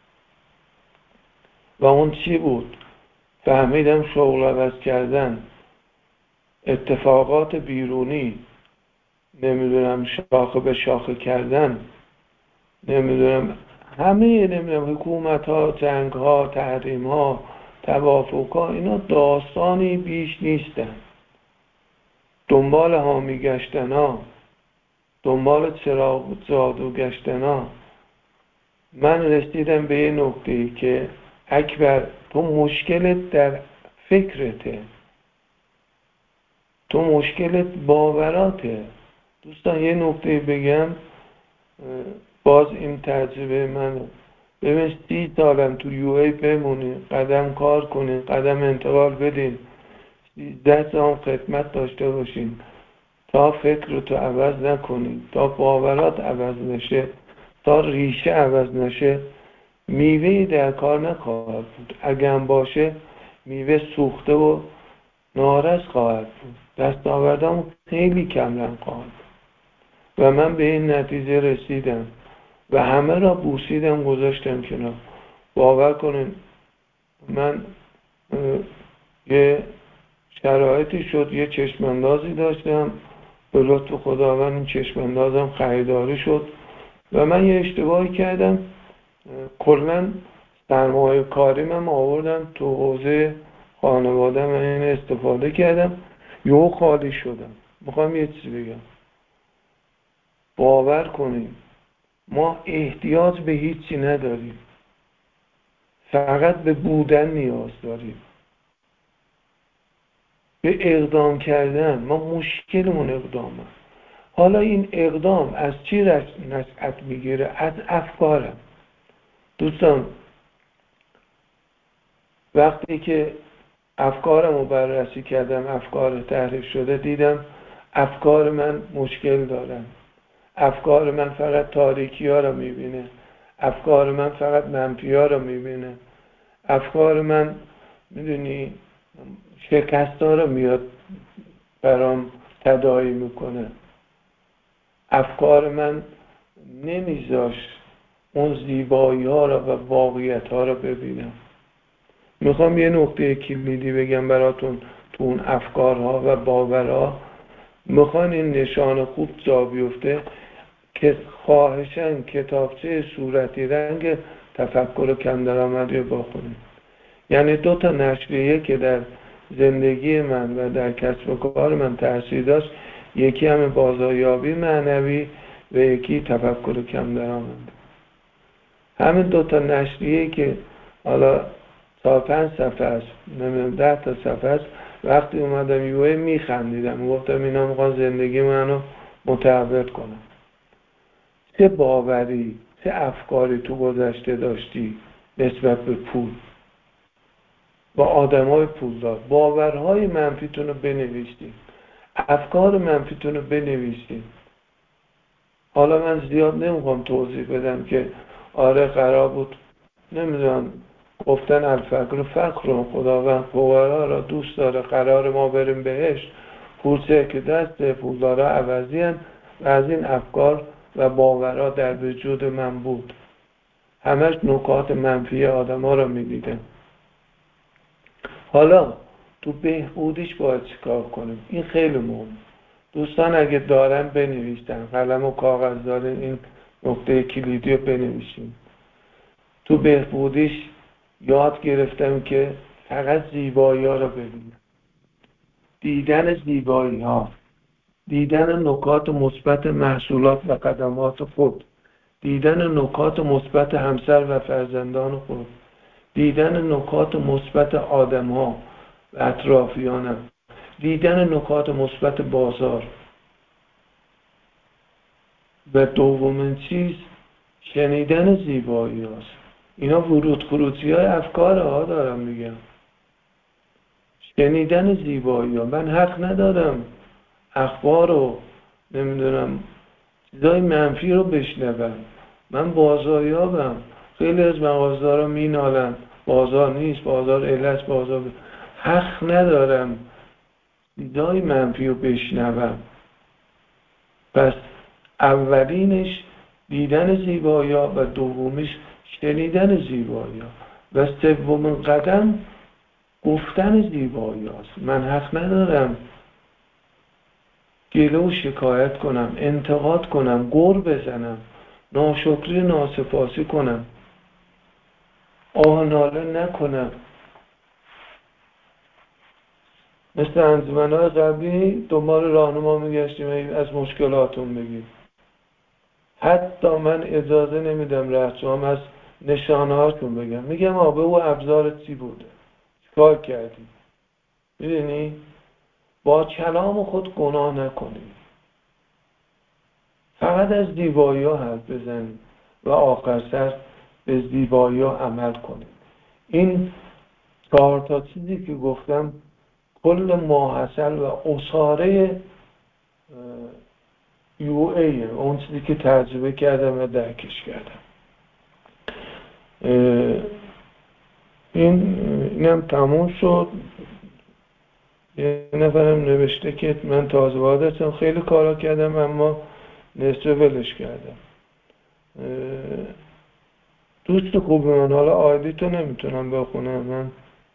و اون چی بود؟ فهمیدم شغل عوض کردن، اتفاقات بیرونی، نمیدونم شاخه به شاخه کردن، نمیدونم همه نمیدونم حکومت ها، جنگ ها، تحریم ها، توافق ها، اینا داستانی بیش نیستن. دنبال حامی گشتن ها، دنبال چراغ جادو گشتن ها. من رسیدم به یه نقطه‌ای که اکبر تو مشکلت در فکرته، تو مشکلت باوراته. دوستان یه نکته بگم، باز این تجربه منه. ببین سی سالم تو یو ای بمونی، قدم کار کنی، قدم انتقال بدین، سیزده سال خدمت داشته باشین، تا فکر رو تو عوض نکنی، تا باورات عوض نشه، تا ریشه عوض نشه، میوهی در کار نخواهد بود. اگه هم باشه میوه سوخته و نارس خواهد بود، دستاوردم خیلی کم رنگ خواهد بود. و من به این نتیجه رسیدم و همه را بوسیدم گذاشتم کنار. باور کنین من یه شرایطی شد، یه چشماندازی داشتم، به لطف خداوند این چشماندازم خریداری شد و من یه اشتباهی کردم، کلاً سرمایه کاری من آوردم تو حوزه خانواده، من این استفاده کردم، یهو خالی شدم. میخوام یه چیزی بگم، باور کنیم ما احتیاج به هیچی نداریم، فقط به بودن نیاز داریم، به اقدام کردن. ما مشکلمون اقدامه. حالا این اقدام از چی نشأت میگیره؟ از افکارم. دوستان وقتی که افکارم رو بررسی کردم، افکار تحریف شده، دیدم افکار من مشکل دارن، افکار من فقط تاریکی ها رو میبینه، افکار من فقط منفی ها رو میبینه، افکار من میدونی شکست ها رو میاد برام تداعی میکنه. افکار من نمیذاش اون زیبایی ها رو و واقعیت ها رو ببینم. میخوام یه نکته کلیدی بگم براتون تو اون افکارها و باورها. میخوان این نشان خوب جا بیفته که خواهشن کتابچه صورتی رنگ تفکر کم درآمدی رو بخونید. یعنی دو تا نشریه که در زندگی من و در کسب و کار من تاثیر داشت، یکی هم بازاریابی معنوی و یکی تفکر کم درآمدی. همین دو تا نشریه که حالا تا پنج صفحه است، نمیدونم ده تا صفحه است، وقتی اومدم یوه میخندیدم، گفتم اینا میخوان زندگی منو متحول کنم. چه باوری، چه افکاری تو گذشته داشتی نسبت به پول و آدمای پولدار؟ باورهای منفیتون رو بنویسید، افکار منفیتون رو بنویسید. حالا من زیاد نمیخوام توضیح بدم که آره قرار بود نمیدونم، گفتن الفقر فقر، خداوند فقرا را دوست داره، قرار ما بریم بهش، پولچه که دست پولدارا عوضی هن. و از این افکار و باورها در وجود من بود، همش نکات منفی آدم ها را می دیدم. حالا تو بهبودیش باید چیکار کنیم؟ این خیلی مهم. دوستان اگه دارن بنویسن، قلم و کاغذ دارین، این نکته کلیدی رو بنویسین. تو بهبودیش یاد گرفتم که فقط زیبایی ها رو ببینم، دیدن زیبایی ها، دیدن نکات مثبت محصولات و خدمات خود، دیدن نکات مثبت همسر و فرزندان خود، دیدن نکات مثبت آدم ها و اطرافیانم، دیدن نکات مثبت بازار. و دومین چیز شنیدن زیبایی هاست. اینا ورود خروجی های افکار ها دارم میگم. شنیدن زیبایی ها. من حق ندارم اخبار رو نمیدونم چیزای منفی رو بشنوم. من بازاریابم. خیلی از مغازه‌دارا مینالن بازار نیست، بازار علت، بازار ب... حق ندارم چیزای منفی رو بشنوم. پس اولینش دیدن زیبایی ها و دومیش شنیدن زیبایی ها و سومین قدم گفتن زیبایی هاست. من حق ندارم گله و شکایت کنم، انتقاد کنم، گر بزنم، ناشکری ناسپاسی کنم، آه ناله نکنم. مثل انجمن‌های قبلی دنبال راهنما میگشتیم از مشکلاتون بگیم. حتی من اجازه نمیدم رهسوام از نشانه هاشون بگم. میگم آبه او ابزار چی بوده، چیکار کردی. میدونی با کلام خود گناه نکنید، فقط از زیبایی ها حرف بزنید و آخر سر به زیبایی ها عمل کنید. این چهار تا چیزی که گفتم کل ماحصل و اصاره یو ایه، اون چیزی که تجربه کردم و درکش کردم. این اینم تموم شد. یه نفرم نوشته که من تازه وارد خیلی کارا کردم اما نصف ولش کردم. دوست خوب من، حالا آیدی تو نمیتونم بخونم من.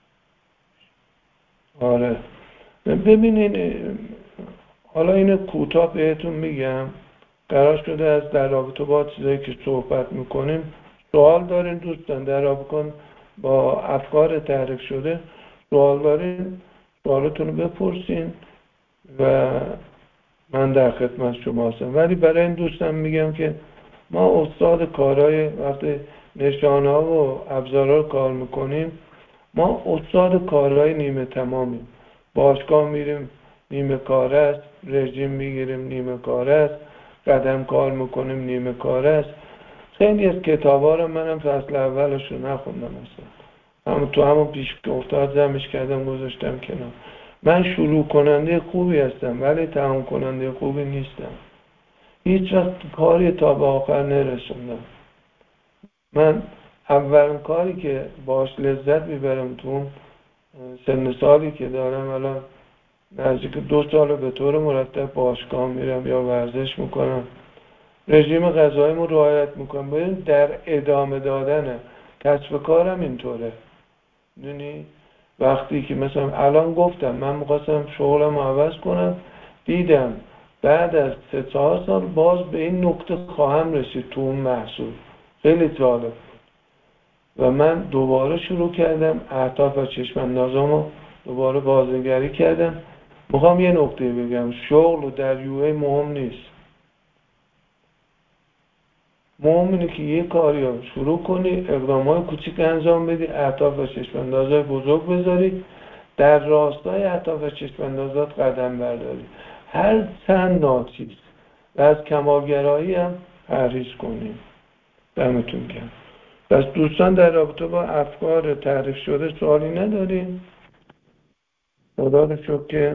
آره ببینین، حالا اینو کوتاه بهتون میگم. قرار شده از در رابطه با چیزایی که صحبت میکنیم سوال دارین دوستان، در رابطه با افکار تعریف شده سوال دارین سوالتون رو بپرسین و من در خدمت شما هستم. ولی برای این دوستان میگم که ما استاد کارهای وقتی نشانه ها و ابزارها رو کار میکنیم، ما استاد کارهای نیمه تمامیم. باشگاه میریم نیمه کار است، رژیم میگیریم نیمه کار است، قدم کار میکنیم نیمه کار است. خیلی از کتاب ها رو منم فصل اولش رو نخوندم اصلا، همون تو همون پیش افتاد جمعش کردم گذاشتم کنار. من شروع کننده خوبی هستم ولی تمام کننده خوبی نیستم. هیچ وقت کاری تا به آخر نرسوندم. من اولین کاری که باش لذت میبرم تو سن سالی که دارم، الان نزدیک دو سال به طور مرتب باشگاه میرم یا ورزش میکنم، رژیم غذاییمو رعایت میکنم. ببین در ادامه دادن کسب کارم اینطوره. یعنی وقتی که مثلا الان گفتم من میخواستم شغلم رو عوض کنم، دیدم بعد از سه چهار سال باز به این نقطه خواهم رسید تو اون محصول. خیلی جالب. و من دوباره شروع کردم اهداف و چشم اندازامو دوباره بازنگری کردم. میخوام یه نکته بگم، شغل در یو ای مهم نیست. مهم اینه که یه کاری رو شروع کنی، اقدامات کوچیک انجام بدی، اهداف و چشم اندازهای بزرگ بذاری، در راستای اهداف و چشم اندازات قدم برداری، هر چند ناچیز و از کمالگرایی هم پرهیز کنیم. دمتون گرم. پس دوستان در رابطه با افکار تعریف شده سوالی نداریم؟ خدا رو شکر که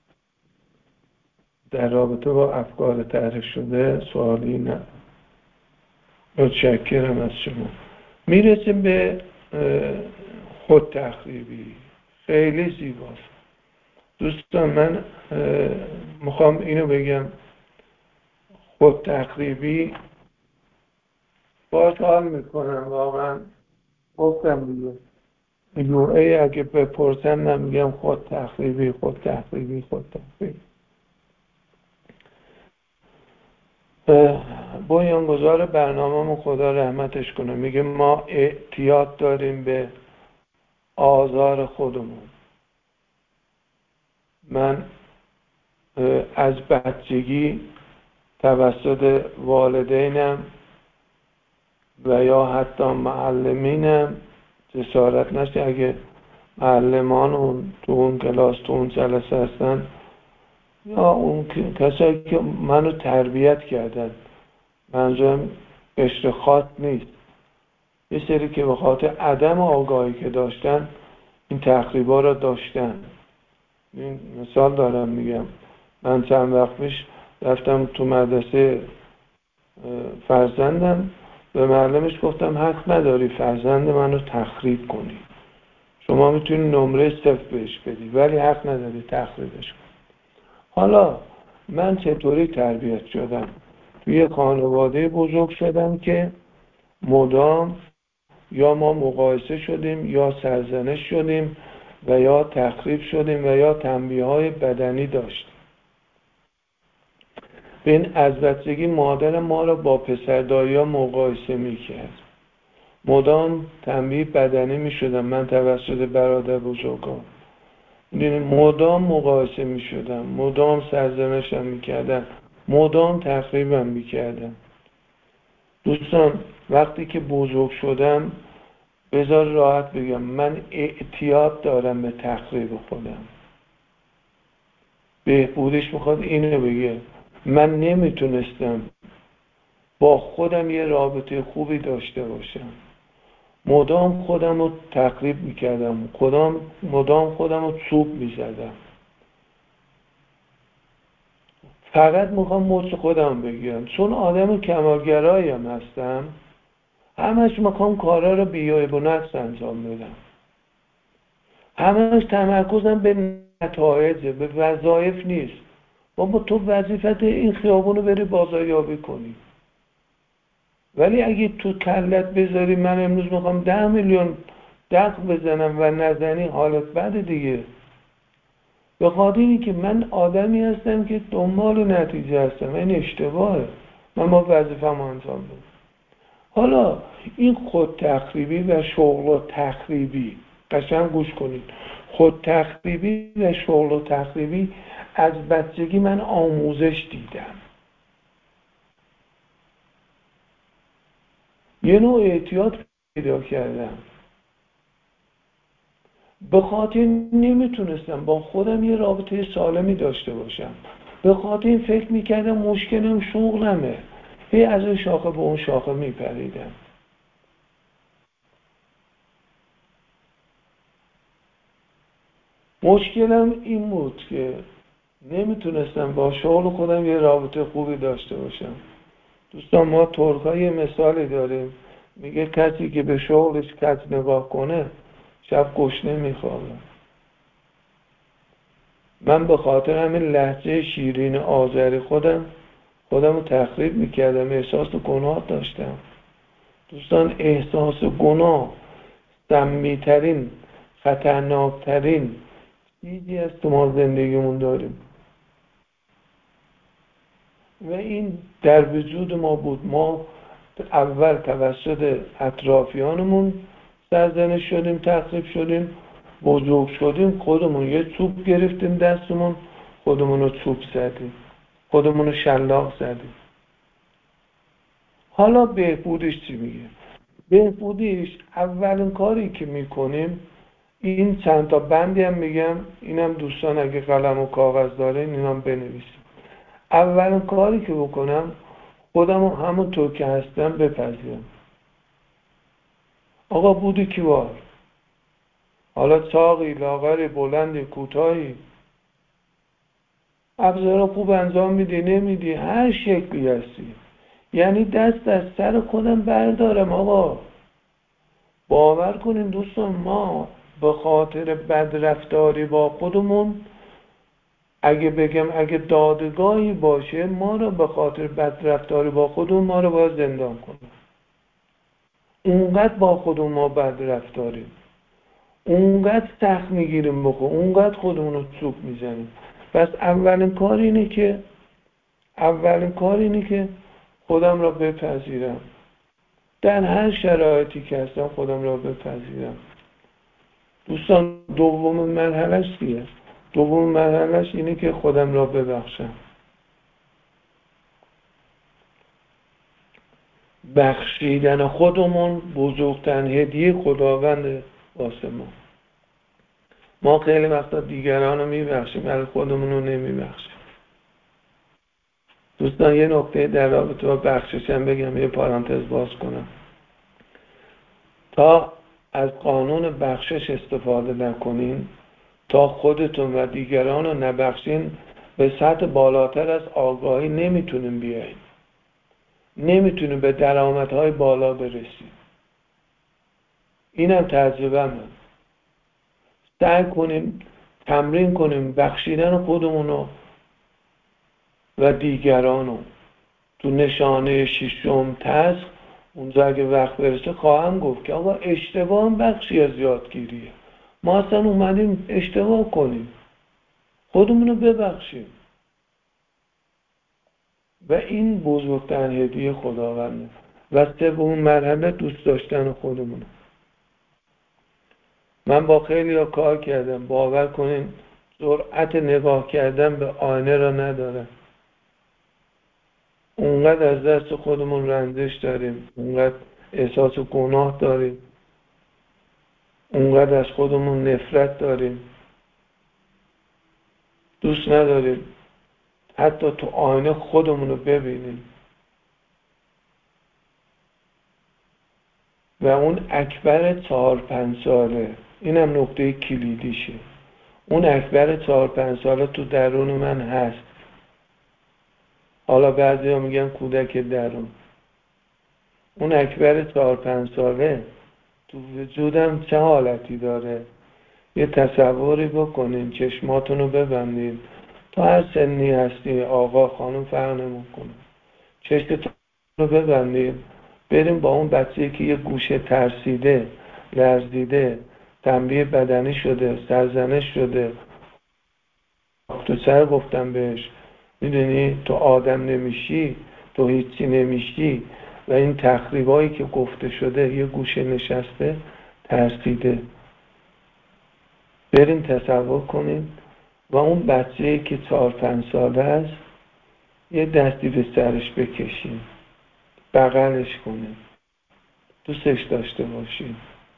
در رابطه با افکار تعریف شده سوالی نه. متشکرم از شما. میرسیم به خود تخریبی. خیلی زیباست دوستان. من میخوام اینو بگم، خود تخریبی باش حال میکنم واقعا. گفتم دیگه یو ای اگه بپرسن من میگم خود تخریبی خود تخریبی خود تخریبی. بنیانگذار برنامه‌مون خدا رحمتش کنه میگه ما اعتیاد داریم به آزار خودمون. من از بچگی توسط والدینم و یا حتی معلمینم جسارت نشه، اگه معلمان اون تو اون کلاس تو اون جلسه هستن یا اون کسایی که منو تربیت کردن، منظورم قشر خاص نیست، یه سری که به خاطر عدم آگاهی که داشتن این تخریبا را داشتن. این مثال دارم میگم، من چند وقت پیش رفتم تو مدرسه فرزندم، به معلمش گفتم حق نداری فرزند منو تخریب کنی، شما میتونی نمره صفر بهش بدی ولی حق نداری تخریبش کنی. حالا من چطوری تربیت شدم؟ توی خانواده بزرگ شدم که مدام یا ما مقایسه شدیم یا سرزنش شدیم و یا تخریب شدیم و یا تنبیه‌های بدنی داشتیم. این از بچگی مادر ما را با پسر دایی‌ها مقایسه میکرد، مدام تنبیه بدنی میشدم من توسط برادر بزرگان، مدام مقایسه میشدم، مدام سرزنشم میکردن، مدام تخریبم میکردن. دوستان وقتی که بزرگ شدم، بذار راحت بگم، من اعتیاد دارم به تخریب خودم. بهبودش میخواد اینو بگه، من نمیتونستم با خودم یه رابطه خوبی داشته باشم، مدام خودم رو تخریب میکردم، مدام مدام خودم رو چوب میزدم، فقط میخوام مچ خودم بگیرم، چون آدم کمالگرایی هم هستم، همش میخوام کارا رو بیایب و نقص انجام بدم، همش تمرکزم به نتایجه، به وظایف نیست. بابا تو وظیفت این خیابونو بری بازاریابی کنی، ولی اگه تو کلت بذاری من امروز میخوام ده میلیون دق بزنم و نزنی، حالت بده دیگه. به خاطر اینی که من آدمی هستم که دنبال نتیجه هستم، این اشتباهه، من با وظیفه‌مو انجام بدم. حالا این خود تخریبی و شغل تخریبی، قشنگ گوش کنید، خود تخریبی و شغل تخریبی از بچگی من آموزش دیدم. یه نوع اعتیاد پیدا کردم، به خاطر نمیتونستم با خودم یه رابطه سالمی داشته باشم، به خاطر این فکر میکردم مشکلم شغلمه، هی از این شاخه به اون شاخه میپریدم. مشکلم این بود که نمیتونستم با شغل خودم یه رابطه خوبی داشته باشم. دوستان ما ترک‌ها یه مثالی داریم، میگه کسی که به شغلش کج نگاه کنه شب گشنه میخوابه. من به خاطر همین لهجه شیرین آذری خودم خودم رو تخریب میکردم، احساس گناه داشتم. دوستان احساس گناه سمی‌ترین خطرناکترین چیزی است که ما زندگیمون داریم و این در وجود ما بود. ما اول توسط اطرافیانمون سرزنش شدیم، تخریب شدیم، بزرگ شدیم خودمون یه چوب گرفتیم دستمون، خودمون رو چوب زدیم، خودمون رو شلاق زدیم. حالا بهبودش چی میگه؟ بهبودیش اولین کاری که میکنیم این چند تا بندی هم میگم، اینم دوستان اگه قلم و کاغذ دارین اینم بنویسیم. اولین کاری که بکنم خودم رو همونطور که هستم بپذیرم. آقا بودی کیوار، حالا چاقی، لاغری، بلندی، کوتاهی، ابزارا خوب انجام میدی نمیدی، هر شکلی هستی، یعنی دست از سر خودم بردارم. آقا باور کنین دوستان، ما به خاطر بدرفتاری با خودمون، اگه بگم اگه دادگاهی باشه ما رو به خاطر بدرفتاری با خودمون ما رو باید زندان کنیم. اونقدر با خودمون ما بدرفتاریم، اونقدر سخت میگیریم بخور، اونقدر خودمون رو چوب میزنیم. پس اولین کار اینه که اولین کار اینه که خودم را بپذیرم، در هر شرایطی که هستم خودم را بپذیرم. دوستان دوم مرحلهش چیه؟ دوم مرحلهش اینه که خودم را ببخشم. بخشیدن خودمون بزرگترین هدیه خداوند واسه ما. ما خیلی وقتا دیگران رو میبخشیم ولی خودمون رو نمیبخشیم. دوستان یه نکته در رابطه با بخششم بگم، یه پارانتز باز کنم. تا از قانون بخشش استفاده نکنین، تا خودتون و دیگران رو نبخشین، به سطح بالاتر از آگاهی نمیتونین بیاین، نمیتونین به درآمدهای بالا برسین. اینم تجربه من. سعی کنیم تمرین کنیم بخشیدن خودمونو و دیگرانو. تو نشانه ششم تسخ اونجا اگه وقت برسه خواهم گفت که آقا اشتباه هم بخشی از یادگیریه. ما اصلا اومدیم اشتباه کنیم، خودمونو ببخشیم و این بزرگترین هدیه خداونده. و سومین مرحله دوست داشتن خودمونه. من با خیلی ها کار کردم، باور کنین جرأت نگاه کردن به آینه را ندارم. اونقدر از دست خودمون رنجش داریم، اونقدر احساس گناه داریم، اونقدر از خودمون نفرت داریم، دوست نداریم حتی تو آینه خودمون رو ببینیم. و اون اکبر چهار پنج ساله، اینم نکته کلیدیشه، اون اکبر چهار پنج ساله تو درون من هست. حالا بعضی ها میگن کودک درون. اون اکبر چهار پنج ساله تو وجودم چه حالتی داره؟ یه تصوری بکنین، چشماتون رو ببندین، تا هر سنی هستی، آقا خانم فرق نمی‌کنه، چشمتون رو ببندین، بریم با اون بچه‌ای که یه گوشه ترسیده، لرزیده، تنبیه بدنی شده، سرزنش شده، تو سر گفتم بهش میدونی تو آدم نمیشی، تو هیچی نمیشی، و این تخریبایی که گفته شده یه گوشه نشسته ترسیده. بریم تصور کنیم و اون بچه‌ای که چهار پنج ساله است یه دستی به سرش بکشیم، بغلش کنیم، دوستش داشته باشیم.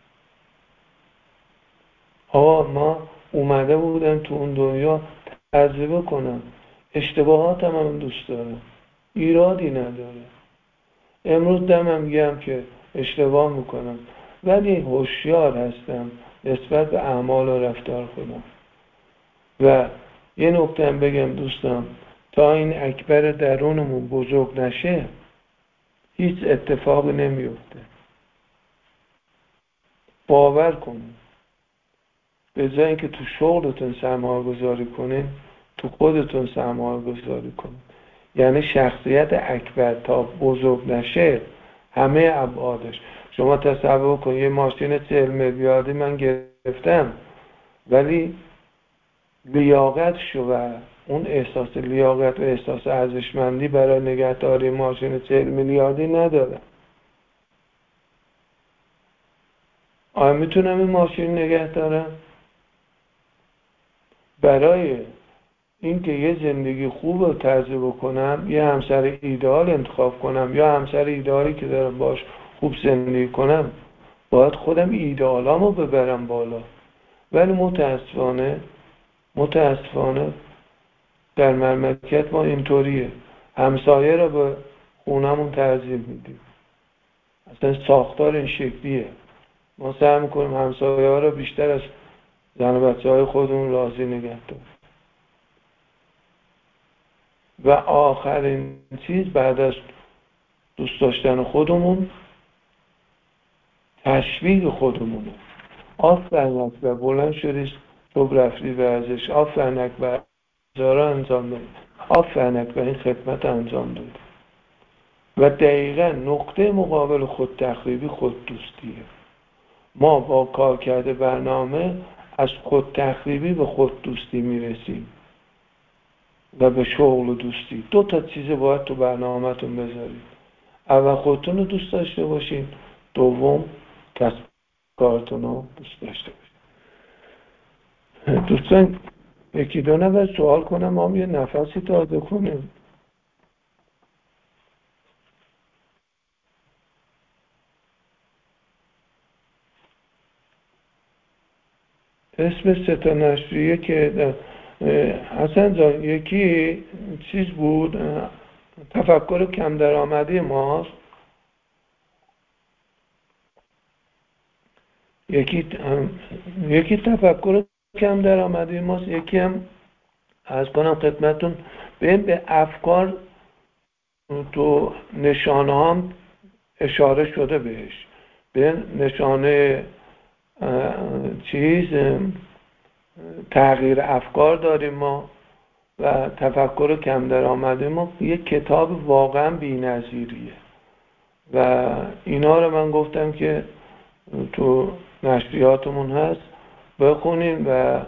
آقا ما اومده بودم تو اون دنیا تجربه کنم، اشتباهات هم, هم دوست دارم، ایرادی نداره. امروز دمم گرم که اشتباه میکنم ولی هوشیار هستم نسبت به اعمال و رفتار خودم. و یه نکته هم بگم دوستان، تا این اکبر درونمون بزرگ نشه هیچ اتفاقی نمیفته. باور کنید، به جای اینکه تو شغلتون سرمایه گذاری کنین، تو خودتون سرمایه گذاری کنین. یعنی شخصیت اکبر تا بزرگ نشه همه ابعادش. شما تصور کن یه ماشین چهل میلیاردی من گرفتم ولی لیاقت شو و اون احساس لیاقت و احساس ارزشمندی برای نگهداری ماشین چهل میلیاردی ندارم. آیا میتونم این ماشین نگه دارم؟ برای اینکه یه زندگی خوب رو تجربه کنم، یه همسر ایدئال انتخاب کنم یا همسر ایدئالی که دارم باش خوب زندگی کنم، باید خودم ایدئالامو ببرم بالا. ولی متاسفانه متاسفانه در مملکت ما اینطوریه، همسایه رو به خونمون ترجیح میدیم. اصلا ساختار این شکلیه. ما سعی میکنیم همسایه ها رو بیشتر از زن و بچه های خودمون راضی نگه داریم. و آخرین چیز بعد از دوست داشتن خودمون، تشویق خودمونه. آفرین اکبر، بلند شدی صبح رفتی ورزش، آفرین اکبر زارا انجام دادی، آفرین اکبر این خدمت انجام دادی. و دقیقا نقطه مقابل خود تخریبی خود دوستیه. ما با کار کرده برنامه از خود تخریبی به خود دوستی میرسیم و به شغل و دوستی. دو تا چیز باید تو برنامه‌تون بذارید: اول خودتون رو دوست داشته باشین، دوم کسب کارتون رو دوست داشته باشین. دوستان یکی دو نفر سوال کنم ما یه نفسی تازه کنیم. اسم سه تا نشریه که حسن جان یکی چیز بود، تفکر کم درآمدی ماست، یکی یکی تفکر کم درآمدی ماست، یکی هم از کنم خدمتون به به افکار تو نشانه هم اشاره شده بهش، به نشانه چیز تغییر افکار داریم ما و تفکر کم درآمده ما یک کتاب واقعا بی‌نظیریه و اینا رو من گفتم که تو نشریاتمون هست بخونین و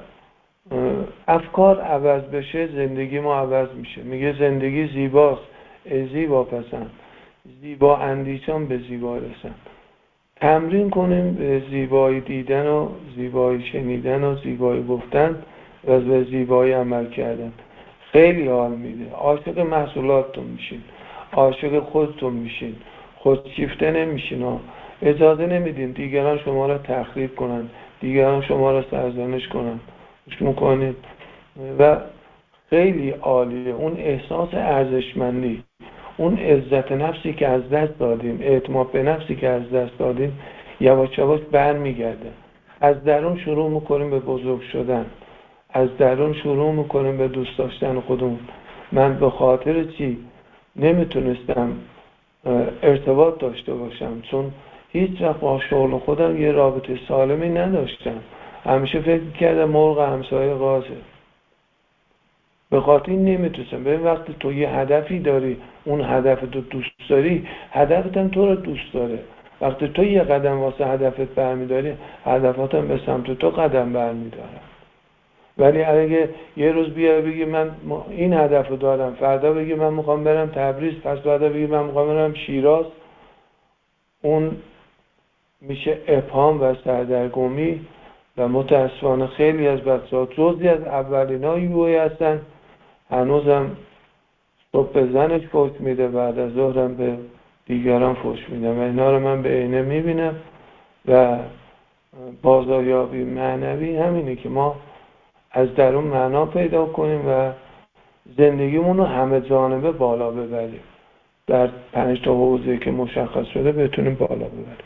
افکار عوض بشه زندگی ما عوض میشه. میگه زندگی زیباست ای زیبا پسند، زیبا اندیشان به زیبا رسند. تمرین کنیم به زیبایی دیدن و زیبایی شنیدن و زیبایی گفتن و به زیبایی عمل کردن. خیلی حال میده. عاشق محصولاتتون میشین، عاشق خودتون میشین، خودشیفته نمیشین ها. اجازه نمیدین دیگران شما را تخریب کنن، دیگران شما را سرزنش کنن. گوش میکنید و خیلی عالیه اون احساس ارزشمندی، اون عزت نفسی که از دست دادیم، اعتماد به نفسی که از دست دادیم یواش یواش برمیگرده. از درون شروع میکنیم به بزرگ شدن، از درون شروع میکنیم به دوست داشتن خودمون. من به خاطر چی نمیتونستم ارتباط داشته باشم؟ چون هیچ وقت با شغل خودم یه رابطه سالمی نداشتم. همیشه فکر کردم مرغ همسایه قازه. به خاطر این نمیتونستم. ببین وقتی تو یه هدفی داری، اون هدف تو دوست داری، هدفت هم تو رو دوست داره. وقتی تو یه قدم واسه هدفت برمیداری، هدفات هم به سمت تو قدم برمیدارن. ولی اگه یه روز بیای بگی من این هدف رو دارم، فردا بگی من میخوام برم تبریز، پس فردا بگی من میخوام برم شیراز، اون میشه ابهام و سردرگمی و متاسفانه خیلی از بچه‌ها جزئی از اولینای یوی هستن. هنوزم صبح به زنش فوش میده، بعد از ظهرم به دیگران فوش میده و اینا رو من به عینه میبینم. و بازاریابی معنوی همینه که ما از درون معنا پیدا کنیم و زندگیمون رو همه جانبه بالا ببریم، در پنج تا حوزه که مشخص شده بتونیم بالا ببریم.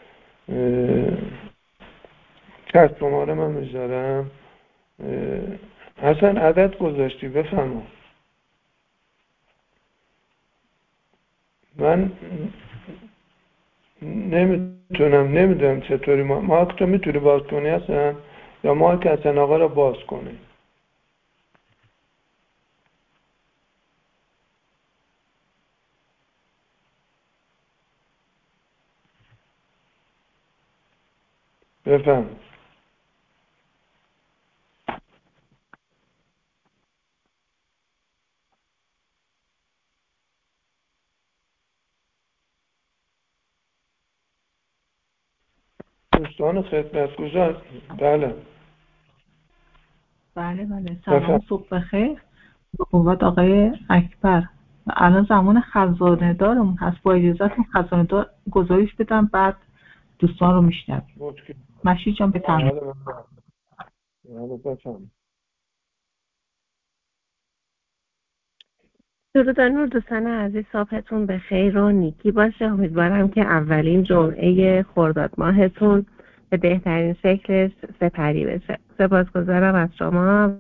کس شماره من میذارم. حسن عدد گذاشتی بفرما. من نمیتونم نمیدونم چطوری ما مارک تو میتونی باز کنی هستن یا مارک حسن آقا رو باز کنی؟ بفهم. دوستان خدمتگزار. بله بله بله سلام صبح بخیر. به قوت آقای اکبر. الان زمان خزانه دارمون هست، با اجازهتون خزانه دار گزارش بدم بعد دوستان رو میشنویم. مشید جان بفرمایید. درود و نور دوستان عزیز، صبحتون به خیر و نیکی باشه. امیدوارم که اولین جمعه خرداد ماهتون به بهترین شکل سپری بشه. سپاسگزارم از شما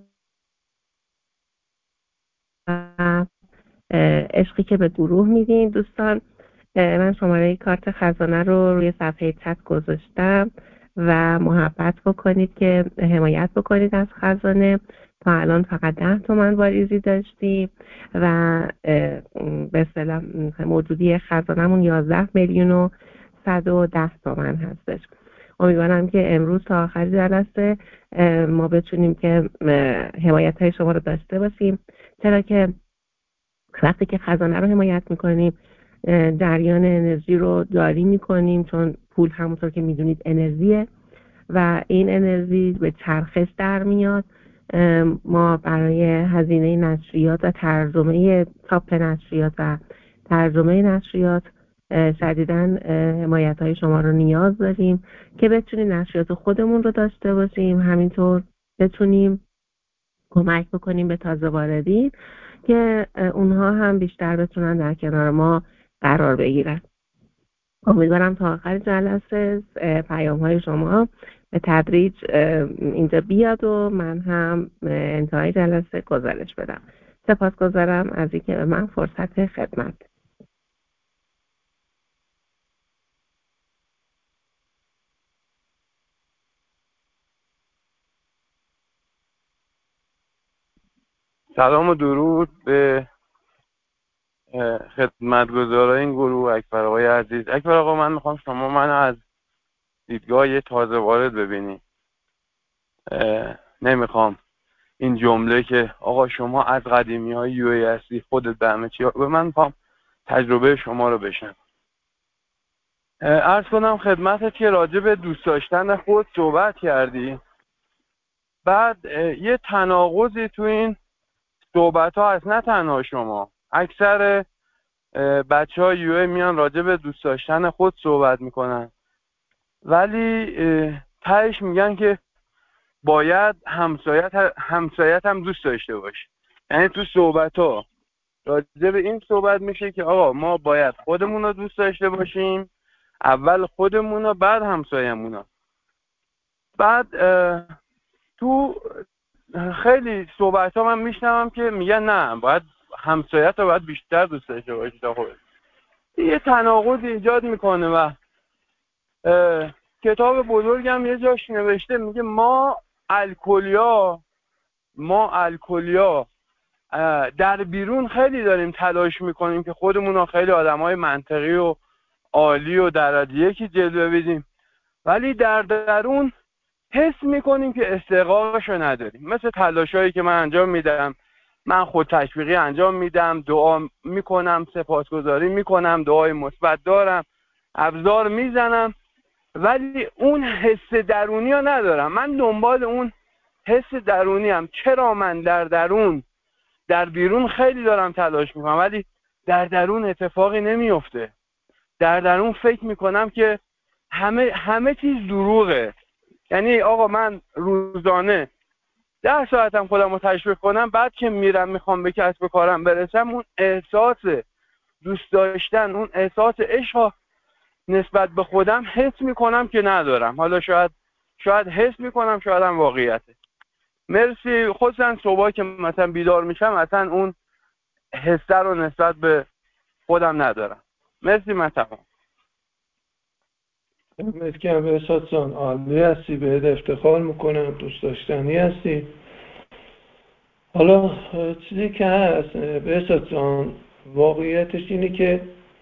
و عشقی که به گروه میدین. دوستان من شماره کارت خزانه رو روی صفحه چت گذاشتم و محبت بکنید که حمایت بکنید از خزانه. تا الان فقط ده تومن واریزی داشتیم و به اصطلاح موجودی خزانه‌مون یازده میلیون و صد و ده تومن هستش. امیدوارم که امروز تا آخر جلسه ما بتونیم که حمایت های شما رو داشته باشیم، چرا که وقتی که خزانه رو حمایت میکنیم جریان انرژی رو جاری میکنیم، چون پول همونطور که میدونید انرژیه و این انرژی به چرخش در میاد. ما برای هزینه نشریات و ترجمه چاپ نشریات و ترجمه نشریات شدیداً حمایت های شما رو نیاز داریم که بتونیم نشریات خودمون رو داشته باشیم، همینطور بتونیم کمک بکنیم به تازه واردین که اونها هم بیشتر بتونن در کنار ما قرار بگیرن. امیدوارم تا آخر جلسه پیام های شما به تدریج اینجا بیاد و من هم انتهای جلسه گزارش بدم. سپاسگزارم از اینکه به من فرصت خدمت. سلام و درود به خدمتگزارای این گروه. اکبر آقای عزیز، اکبر آقا من میخوام شما من از دیدگاه یه تازه وارد ببینی. نمیخوام این جمله که آقا شما از قدیمی های یو ای هستی خودت به همه چی، به من میخوام تجربه شما رو بشنوم. عرض کنم خدمتت که راجع به دوست داشتن خود صحبت کردی، بعد یه تناقضی تو این صحبت ها هست. نه تنها شما، اکثر بچه های یو ای میان راجع به دوست داشتن خود صحبت میکنن، ولی تهش میگن که باید همسایت همسایت هم دوست داشته باشه. یعنی تو صحبت ها راجع به این صحبت میشه که آقا ما باید خودمون رو دوست داشته باشیم، اول خودمون رو بعد همسایمون رو. بعد تو خیلی صحبت ها من میشنوم که میگن نه باید همسایت رو باید بیشتر دوست داشته باشی تا خودت. یه تناقض ایجاد میکنه و کتاب بزرگم یه جاش نوشته میگه ما الکلیا ما الکلیا در بیرون خیلی داریم تلاش میکنیم که خودمون رو خیلی آدمای منطقی و عالی و درجه یکی جلوه بدیم، ولی در درون حس میکنیم که استحقاقشو نداریم. مثل تلاشایی که من انجام میدم، من خود تشویقی انجام میدم، دعا میکنم، سپاسگزاری میکنم، دعای مثبت دارم، ابزار میزنم، ولی اون حس درونی رو ندارم. من دنبال اون حس درونی هم. چرا من در درون در بیرون خیلی دارم تلاش میکنم ولی در درون اتفاقی نمیفته. در درون فکر میکنم که همه همه چیز دروغه. یعنی آقا من روزانه ده ساعتم خودم رو تشویق کنم، بعد که میرم میخوام به کسب کارم برسم، اون احساس دوست داشتن، اون احساس عشق نسبت به خودم حس میکنم که ندارم. حالا شاید شاید حس میکنم، شاید هم واقعیته. مرسی. خصوصا صبح که مثلا بیدار میشم اصلا اون حس رو نسبت به خودم ندارم. مرسی. من تمام. مرسی که به احساس جان عالی هستی، بهت افتخار میکنم، دوست داشتنی هستی. حالا چیزی که هست به احساس جان واقعیتش اینه که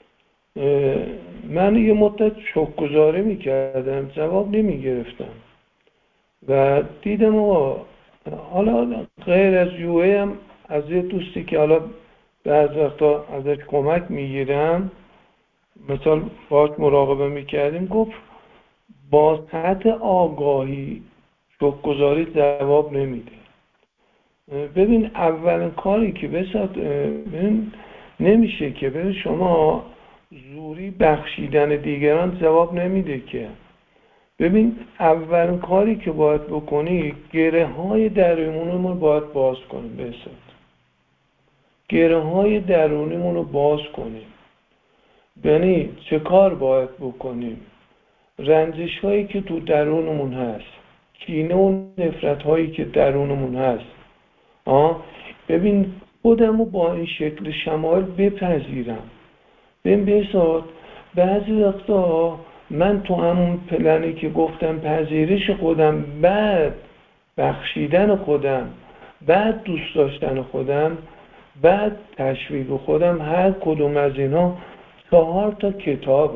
من یه مدت شکرگزاری میکردم، جواب نمیگرفتم و دیدم آقا حالا غیر از یوه هم از یه دوستی که حالا بعض وقتا ازش کمک میگیرم، مثلا باش مراقبه میکردیم، گفت با سطح آگاهی شکرگزاری جواب نمیده. ببین اولین کاری که بسات ببین نمیشه که ببین شما زوری بخشیدن دیگران جواب نمیده که. ببین اولین کاری که باید بکنی گره های درونیمون رو باید باز کنیم. بسات گره های درونیمون رو باز کنیم. یعنی چه کار باید بکنیم؟ رنجش هایی که تو درونمون هست، کینه و نفرت هایی که درونمون هست، آه ببین خودم رو با این شکل شمایل بپذیرم. ببین بسات بعضی وقتا من تو همون پلنی که گفتم پذیرش خودم، بعد بخشیدن خودم، بعد دوست داشتن خودم، بعد تشویق خودم، هر کدوم از اینا چهار تا کتابه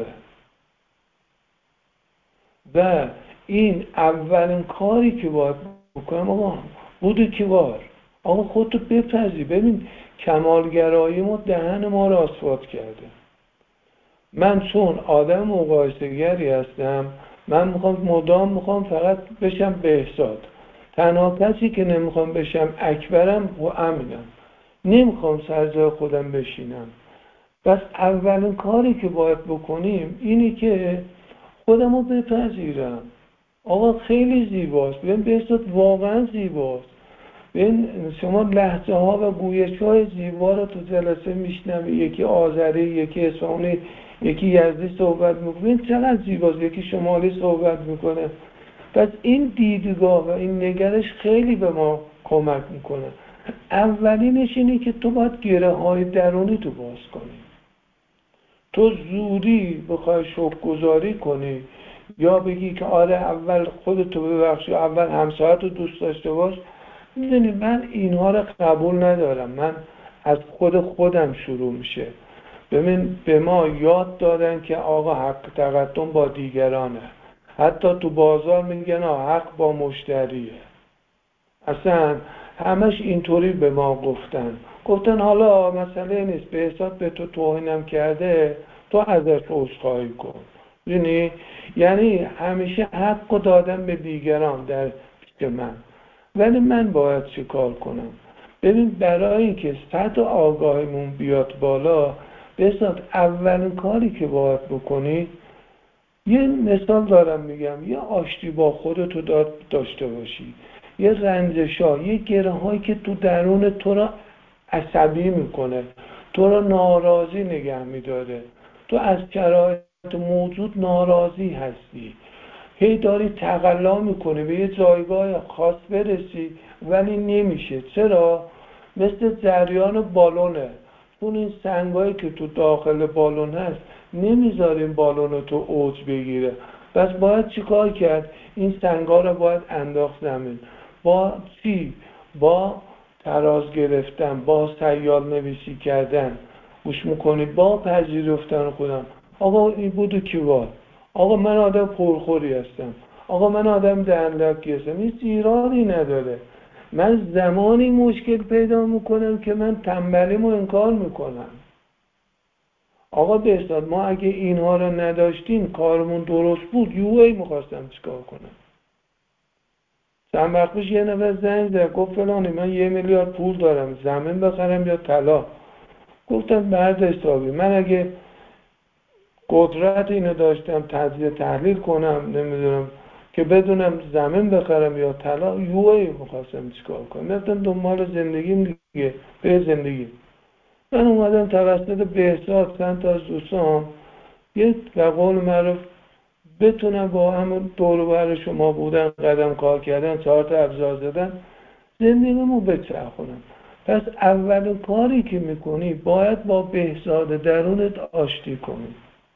و این اولین کاری که باید بکنم آقا بوده که بار آقا خودتو بپذیر. ببین کمالگرایی ما دهن ما رو آسفالت کرده. من چون آدم مقایسه‌گری هستم من میخوام مدام میخوام فقط بشم بهزاد. تنها کسی که نمیخوام بشم اکبرم و امینم. نمیخوام سر جای خودم بشینم. بس اولین کاری که باید بکنیم اینی که خودم رو بپذیرم. آقا خیلی زیباست، ببین بهزاد واقعا زیباست. ببین شما لهجه ها و گویش های زیبا رو تو جلسه میشنوی، یکی آذری، یکی اصفهانی، یکی یزدی صحبت میکنه، ببین چقدر زیباست، یکی شمالی صحبت میکنه. پس این دیدگاه و این نگرش خیلی به ما کمک میکنه. اولینش اینه که تو باید گره های درونی تو باز کنی. تو زودی بخوای شکرگزاری کنی یا بگی که آره اول خودتو ببخشی، اول همسایه‌تو دوست داشته باش، میدونی من اینها رو قبول ندارم. من از خود خودم شروع میشه. ببین به ما یاد دادن که آقا حق تقدم با دیگرانه. حتی تو بازار میگن آقا حق با مشتریه. اصلا همش اینطوری به ما گفتن. گفتن حالا مسئله نیست، به حساب به تو توهینم کرده، تو ازش عذرخواهی کن. یعنی یعنی همیشه حق دادن به دیگران در پیش من. ولی من باید چه کار کنم؟ ببین برای اینکه سطح آگاهیمون بیاد بالا، بسات اولین کاری که باید بکنی، یه مثال دارم میگم، یه آشتی با خودتو داشته باشی، یه رنجشا، یه گره هایی که تو درون تو را عصبی میکنه، تو را ناراضی نگه میداره، تو از شرایط موجود ناراضی هستی، هی داری تقلا میکنی به یه جایگاه خاص برسی ولی نمیشه. چرا؟ مثل جریان بالونه، اون این سنگایی که تو داخل بالون هست نمیذاریم بالون تو اوج بگیره. پس باید چیکار کرد؟ این سنگا رو باید انداخت زمین. با چی؟ با تراز گرفتن، با سیال نویسی کردن، گوش میکنی، با پذیرفتن خودم. آقا این بودو کی بود؟ آقا من آدم پرخوری هستم، آقا من آدم دهن‌لکی هستم، این ایرادی نداره. من زمانی مشکل پیدا میکنم که من تنبلیمو انکار میکنم. آقا بهزاد ما اگه اینها رو نداشتیم کارمون درست بود، یو ای میخواستم چیکار کنم. چند وقت پیش یه نفر زنگ زد گفت فلانی من یه میلیارد پول دارم، زمین بخرم یا طلا. گفتم مرد حسابی، من اگه قدرت اینو داشتم تجزیه تحلیل کنم، نمیدونم که بدونم زمین بخرم یا طلا، یو ای میخواستم چیکار کنم. رفتم دنبال زندگیم دیگه، به زندگی. من اومدم توسط بهزاد چند تا از دوستان یه به قول معروف بتونم با همون دور و بر شما بودن، قدم کار کردن، چهار تا ابزار زدن، زندگیمو بچرخونم. پس اولین کاری که میکنی باید با بهزاد درونت آشتی کنی.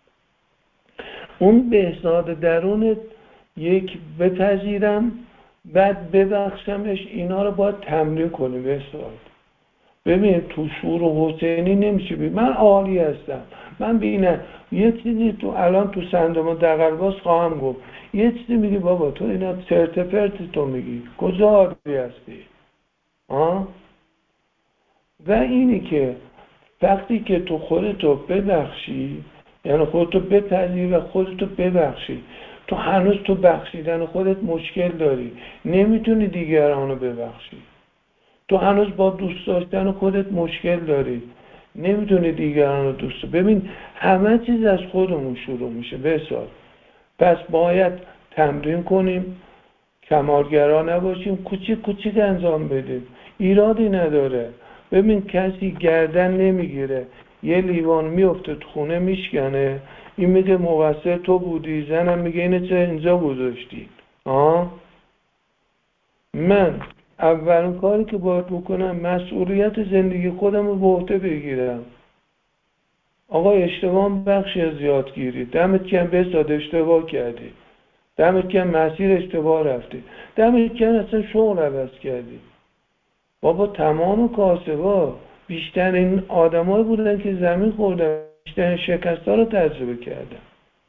اون بهزاد درونت یک بپذیرم بعد ببخشمش، اینا رو باید تمرین کنی. بهزاد ببین تو شور و حسینی نمیشه بید. من عالی هستم، من بینه یه چیزی تو الان تو صندوق دقلباز خواهم گفت، یه چیزی میگی بابا تو اینا چرت پرت تو میگی، کجا عالی هستی؟ آه؟ و اینی که وقتی که تو خودتو ببخشی، یعنی خودتو بپذیری و خودتو ببخشی، تو هنوز تو بخشیدن خودت مشکل داری، نمیتونی دیگرانو ببخشی. تو هنوز با دوست داشتن خودت مشکل داری، نمیتونی دیگران رو دوست داری. ببین همه چیز از خودمون شروع میشه بسار. پس باید تمرین کنیم، کمالگرا نباشیم، کوچیک کوچیک انجام بدیم، ایرادی نداره. ببین کسی گردن نمیگیره، یه لیوان میفته تو خونه میشکنه، این میگه مقصر تو بودی، زنم میگه اینه چه اینجا گذاشتی. آه؟ من اولین کاری که باید بکنم مسئولیت زندگی خودم رو به عهده بگیرم. آقا اشتباه بخشی از یادگیری، دمت کم بهزاد اشتباه کردی، دمت کم مسیر اشتباه رفتی، دمت کم اصلا شغل عوض کردی. بابا تمام کاسبا بیشترین آدمایی بودن که زمین خوردن، بیشترین شکست‌ها رو تجربه کردن.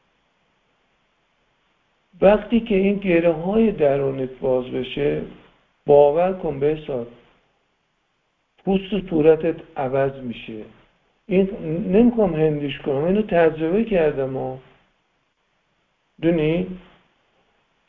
وقتی که این گره های درونت باز بشه، باور کن بهزاد پوست و صورتت عوض میشه. این نمیخوام هندیش کنم، اینو تجربه کردم ها. دونی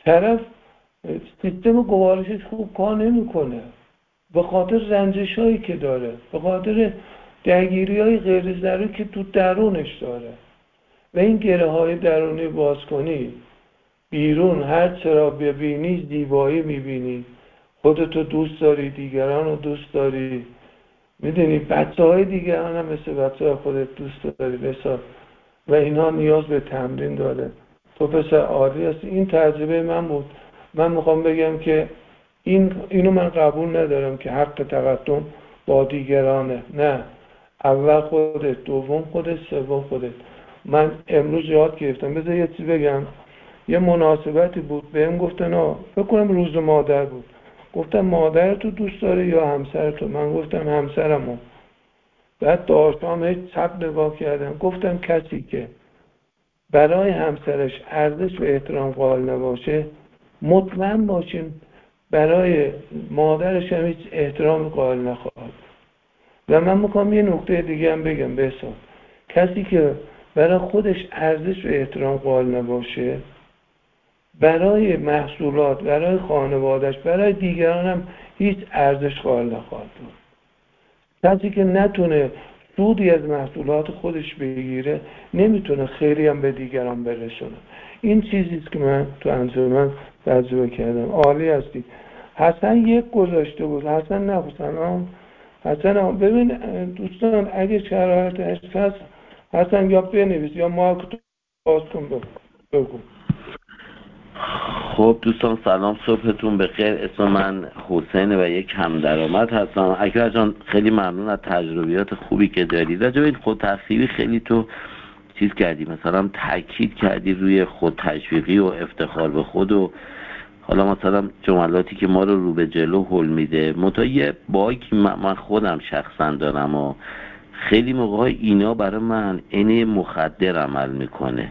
طرف سیستم گوارشش خوب کار نمیکنه به خاطر رنجش هایی که داره، به خاطر درگیری های غیر ضروری که تو درونش داره. و این گره های درونی باز کنی، بیرون هر چرا ببینی زیبایی میبینی، خودتو دوست داری، دیگران رو دوست داری، میدونی بچه های دیگران هم مثل بچه های خودت دوست داری بسار و اینها نیاز به تمرین داره. تو پسر عالی هستی. این تجربه من بود. من میخوام بگم که این اینو من قبول ندارم که حق تقدم با دیگرانه. نه، اول خودت، دوم خودت، سوم خودت. من امروز یاد گرفتم، بذار یه چیز بگم. یه مناسبتی بود بهم گفتن آه فکر کنم روز مادر بود، گفتم مادرتو دوست داری یا همسرتو؟ من گفتم همسرمو. بعد داشتم هیچ چپ نگاه کردم، گفتم کسی که برای همسرش ارزش و احترام قائل نباشه، مطمئن باشین برای مادرش هم هیچ احترام قائل نخواهد. و من میخوام یه نکته دیگه هم بگم بسان، کسی که برای خودش ارزش و احترام قائل نباشه، برای محصولات، برای خانوادش، برای دیگران هم هیچ ارزش قائل نخواهد بود. کسی که نتونه سودی از محصولات خودش بگیره، نمیتونه خیری هم به دیگران برسونه. این چیزیست که من تو انجمن تجربه کردم. عالی هستی. حسن یک گذاشته بود. حسن نه حسن حسن ببین دوستان اگه شرایطش هست حسن یا بنویس یا مارک تو باز کن بگو. خب دوستان سلام، صبحتون بخیر. اسم من حسین و یک هم درآمد هستم. اکبر جان خیلی ممنون از تجربیات خوبی که داری. راجع به این خود تخریبی خیلی تو چیز کردی، مثلا تاکید کردی روی خود تشویقی و افتخار به خود و حالا مثلا جملاتی که ما رو رو به جلو هل میده. متا یه باگی من خودم شخصا دارم و خیلی موقع اینا برای من عین مخدر عمل میکنه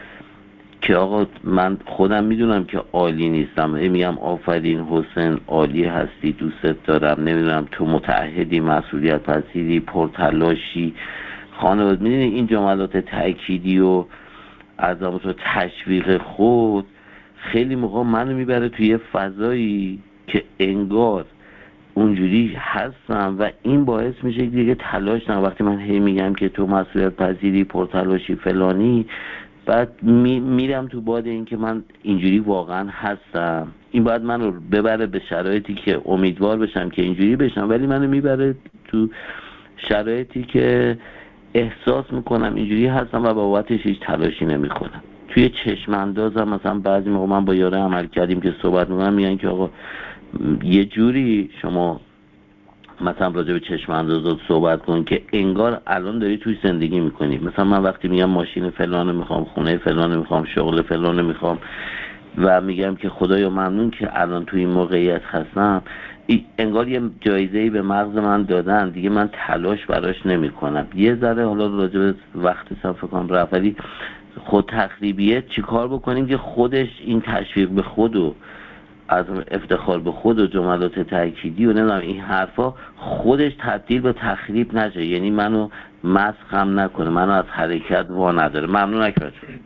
که آقا من خودم میدونم که عالی نیستم، میگم آفرین حسین عالی هستی، دوستت دارم، نمیدونم تو متعهدی، مسئولیت پذیری، پرتلاشی، خانواده. میدونی این جملات تأکیدی و عظمت و تشویق خود خیلی موقع منو میبره توی یه فضایی که انگار اونجوری هستم و این باعث میشه دیگه تلاش نکنم. وقتی من هی میگم که تو مسئولیت پذیری، پرتلاشی، فلانی، بعد می میرم تو باد این که من اینجوری واقعا هستم. این باید منو ببره به شرایطی که امیدوار بشم که اینجوری بشم، ولی منو میبره تو شرایطی که احساس میکنم اینجوری هستم و بابتش هیچ تلاشی نمیکنم. توی چشم اندازم مثلا بعضی موقع من با یاره عمل کردیم که صحبت میکنم، میگن که آقا یه جوری شما مثلا راجع به چشم اندازات صحبت کن که انگار الان داری توی زندگی میکنی. مثلا من وقتی میگم ماشین فلانه میخوام، خونه فلانه میخوام، شغل فلانه میخوام و میگم که خدایا ممنون که الان توی این موقعیت هستم، انگار یه جایزه‌ای به مغز من دادن، دیگه من تلاش براش نمیکنم. یه ذره حالا راجع به وقت صرف کنم رفت، ولی خود تخریبیه چیکار بکنیم که خودش این تشویق به خودو، از افتخار به خود و جملات تأکیدی و نمیدونم این حرفا خودش تبدیل به تخریب نشه، یعنی منو مسخم نکنه، منو از حرکت وا نداره. ممنون اکبر جان.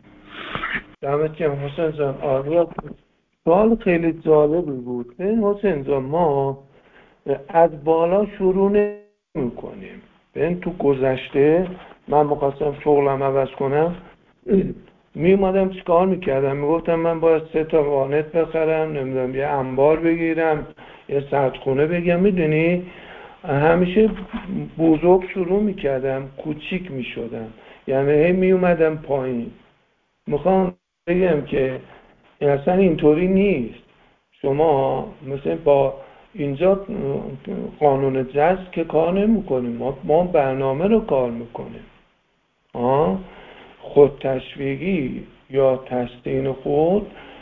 دمت گرم حسین جان. عالی. سوال خیلی جالبی بود. این حسین جان ما از بالا شروع نمی‌کنیم. ببین تو گذشته من می‌خواستم شغلم عوض کنم، می اومدم چیکار میکردم؟ میگفتم من باید سه تا وانت بخرم، نمیدونم یه انبار بگیرم، یه سردخونه بگیرم. میدونی همیشه بزرگ شروع میکردم، کوچیک میشدم، یعنی هی می اومدم پایین. میخوام بگم که اصلا اینطوری نیست. شما مثلا با اینجا قانون جذب که کار نمیکنیم، ما ما برنامه رو کار میکنیم. آه خود تشویقی یا تسکین خود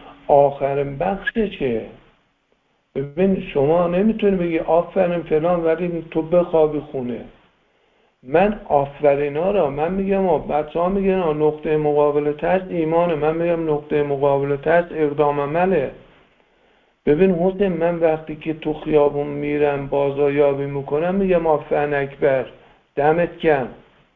آخرین بخششه. ببین شما نمیتونی بگی آفرین فلان ولی تو بخوابی خونه. من آفرین ها را من میگم، بچه ها میگن نقطه مقابل ترس ایمانه، من میگم نقطه مقابل ترس اقدام عمله. ببین حسین من وقتی که تو خیابون میرم بازاریابی میکنم میگم آفرین اکبر، دمت گرم.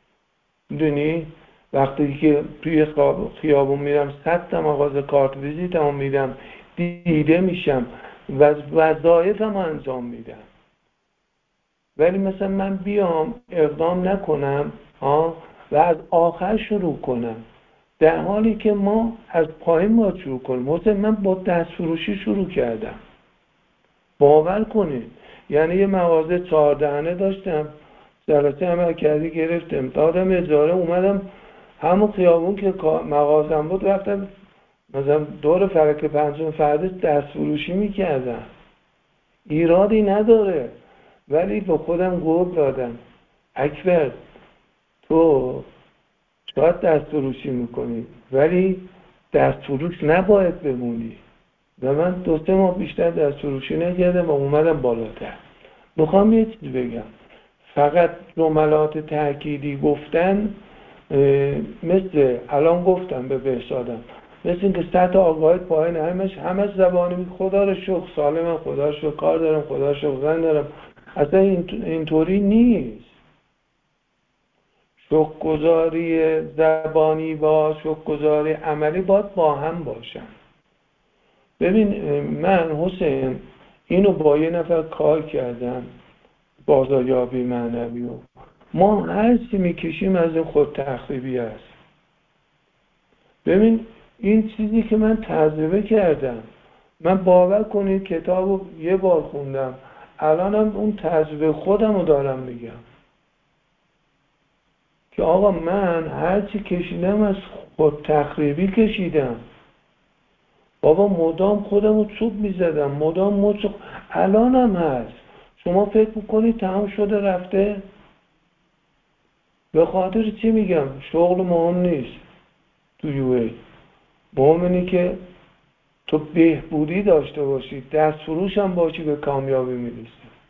میدونی وقتی که توی خیابون میرم صد تا مغازه کارت ویزیتمو میدم دیده میشم و وظایفم انجام میدم. ولی مثلا من بیام اقدام نکنم ها و از آخر شروع کنم، در حالی که ما از پایین باید شروع کنیم. مثلا من با دست فروشی شروع کردم، باور کنید. یعنی یه مغازه چهار دهنه داشتم، جلسه عملکردی گرفتم، دادم اجاره، اومدم همون خیابون که مغازم بود رفتم مثلا دور فلک پنجم فرده دست فروشی میکردم. ایرادی نداره، ولی با خودم قول دادم اکبر تو شاید دست فروشی میکنی ولی دست فروش نباید بمونی. و من دو سه ماه بیشتر دست فروشی نکردم و اومدم بالاتر. میخوام یه چیز بگم، فقط جملات تأکیدی گفتن مثل الان گفتم به بهشادم، مثل اینکه سطح آگاهیت پایین، همش همش زبانی خدا رو شکر سالمم، خدا رو شکر کار دارم، خدا رو شکر زن دارم. اصلا اینطوری نیست. شکرگزاری زبانی با شکرگزاری عملی باید با هم باشن. ببین من حسین اینو با یه نفر کار کردم، بازاریابی معنوی، و ما هر چی میکشیم از این خود تخریبی است. ببین این چیزی که من تجربه کردم، من باور کنید کتابو یه بار خوندم، الانم اون تجربه خودم رو دارم میگم که آقا من هر چی کشیدم از خود تخریبی کشیدم. بابا مدام خودم رو چوب میزدم، مدام مچ، الانم هست. شما فکر میکنید تمام شده رفته؟ به خاطر چی میگم؟ شغل مهم نیست تو یو ای. مهم اینه که تو بهبودی داشته باشی، دست فروش هم باشی، به کامیابی میرسی.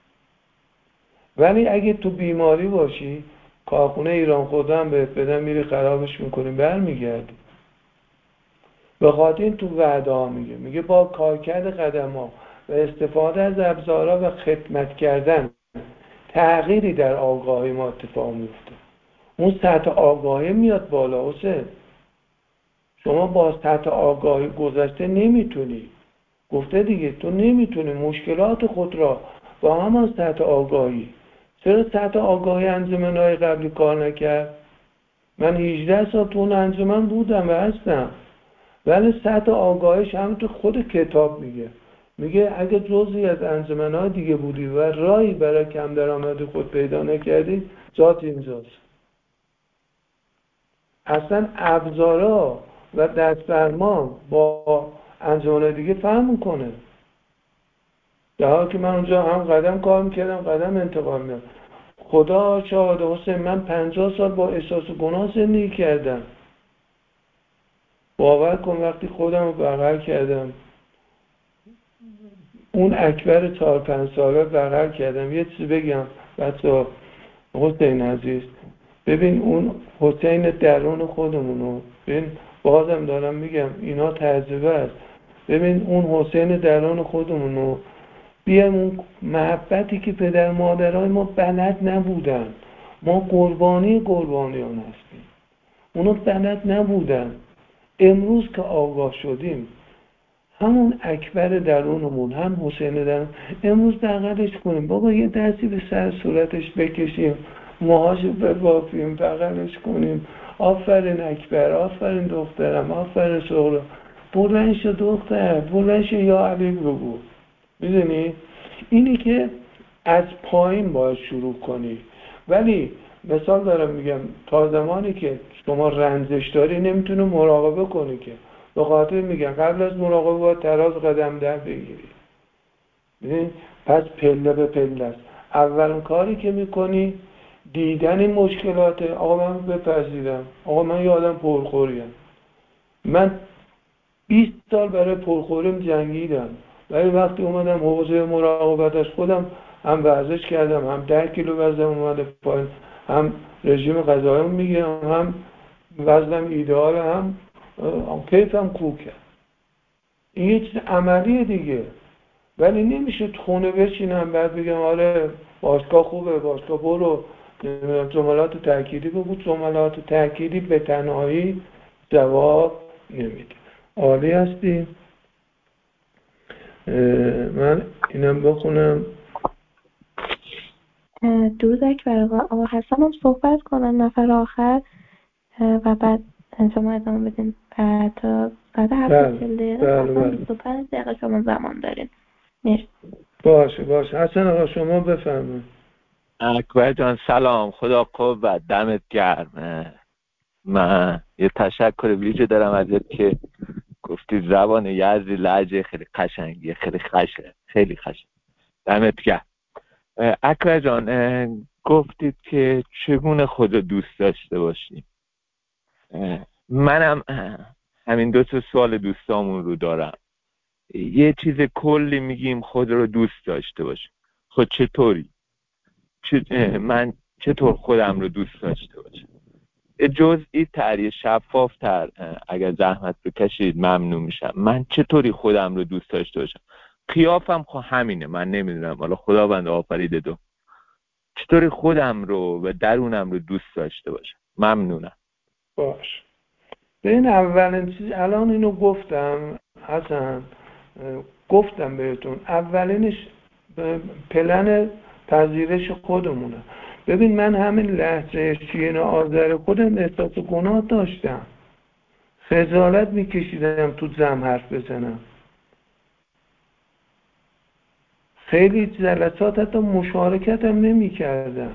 ولی اگه تو بیماری باشی، کارخونه ایران خدا هم بهت بدن میری خرابش میکنی برمیگردی. به خاطر این تو وعده ها میگه میگه با کارکرد قدم ها و استفاده از ابزارها و خدمت کردن تغییری در آگاهی ما اتفاق میفته. اون سطح آگاهی میاد بالا. حسین شما با سطح آگاهی گذشته نمیتونی، گفته دیگه، تو نمیتونی مشکلات خود را با همان سطح آگاهی. چرا سطح آگاهی انجمنهای قبلی کار نکرد؟ من هجده سال تو اون انجمن بودم و هستم، ولی سطح آگاهیش هم تو خود کتاب میگه میگه اگه جزئی از انجمنهای دیگه بودی و راهی برای کم درآمدی خود پیدا نکردی، جات اینجاست. اصلا ابزارا و دستفرما با انجمنهای دیگه فهم میکنه. در حالی که من اونجا هم قدم کار میکردم، قدم انتقال میدم. خدا شاهد حسین، من پنجاه سال با احساس گناه زندگی کردم. باور کن وقتی خودم رو بغل کردم، اون اکبر چهار پنج ساله بغل کردم، یه چیزی بگم بچه حسین عزیز، ببین اون حسین درون خودمونو، ببین بازم دارم میگم اینا تجربه است. ببین اون حسین درون خودمونو بیایم اون محبتی که پدر مادرای ما بلد نبودن، ما قربانی قربانیان هستیم، اونو بلد نبودن. امروز که آگاه شدیم، همون اکبر درونمون، هم حسین درون، امروز بغلش کنیم. بابا یه دستی به سر صورتش بکشیم، موهاشو ببافیم، بغلش کنیم، آفرین اکبر، آفرین دخترم، آفرین شغل، بلند شو دختر، بلند شو یا علی بگو. میدونی؟ اینی که از پایین باید شروع کنی. ولی مثال دارم میگم، تا زمانی که شما رنجش داری نمیتونی مراقبه کنی که، به خاطر میگم قبل از مراقبه باید تراز قدم در بگیری. ببین پس پله به پله است. اولین کاری که میکنی دیدن این مشکلاته. آقا من بپذیرم، آقا من یه آدم پرخوریم، من بیست سال برای پرخوریم جنگیدم، ولی وقتی اومدم حوزه مراقبتش خودم هم ورزش کردم، هم ده کیلو وزنم اومده پایین، هم رژیم غذایی میگیرم، هم وزنم ایدئال، هم کیفم خوب کرد. این یه چیز عملیه دیگه. ولی نمیشه تو خونه بشینم بعد بگم آره باشگاه خوبه، باشگاه برو، جملات تأکیدی بگو. جملات تأکیدی به تنهایی جواب نمیده. عالی هستی؟ من اینم بخونم. درود اکبر. آقا حسن هم صحبت کنن نفر آخر و بعد شما ادامه بدین تا ساعت هفت و چهل دقیقه تقریبا بیست و پنج دقیقه شما زمان دارین. مرسی. باشه باشه. حسن آقا شما بفرمایید. اکبر جان سلام، خدا قوت، دمت گرم. من یه تشکر ویژه دارم ازت که گفتی زبان یزدی لهجه خیلی قشنگیه، خیلی خشه، خیلی خشه. دمت گرم. اکبر جان گفتید که چگونه خود دوست داشته باشیم. منم همین دو تا سوال دوستامون رو دارم. یه چیز کلی میگیم خود رو دوست داشته باشیم، خود چطوری؟ من چطور خودم رو دوست داشته باشم؟ جزئی تر، شفاف تر اگر زحمت بکشید ممنون میشم. من چطوری خودم رو دوست داشته باشم؟ قیافم خب همینه، من نمیدونم، حالا خداوند آفریده دو چطوری خودم رو و درونم رو دوست داشته باشم. ممنونم. باش. ببین اولین چیز الان اینو گفتم حسن، گفتم بهتون اولینش پلن پذیرش خودمونه. ببین من همین لحظه شیرین آذر خودم احساس گناه داشتم، خجالت میکشیدم تو زم حرف بزنم، خیلی جلسات حتی مشارکتم نمی کردم،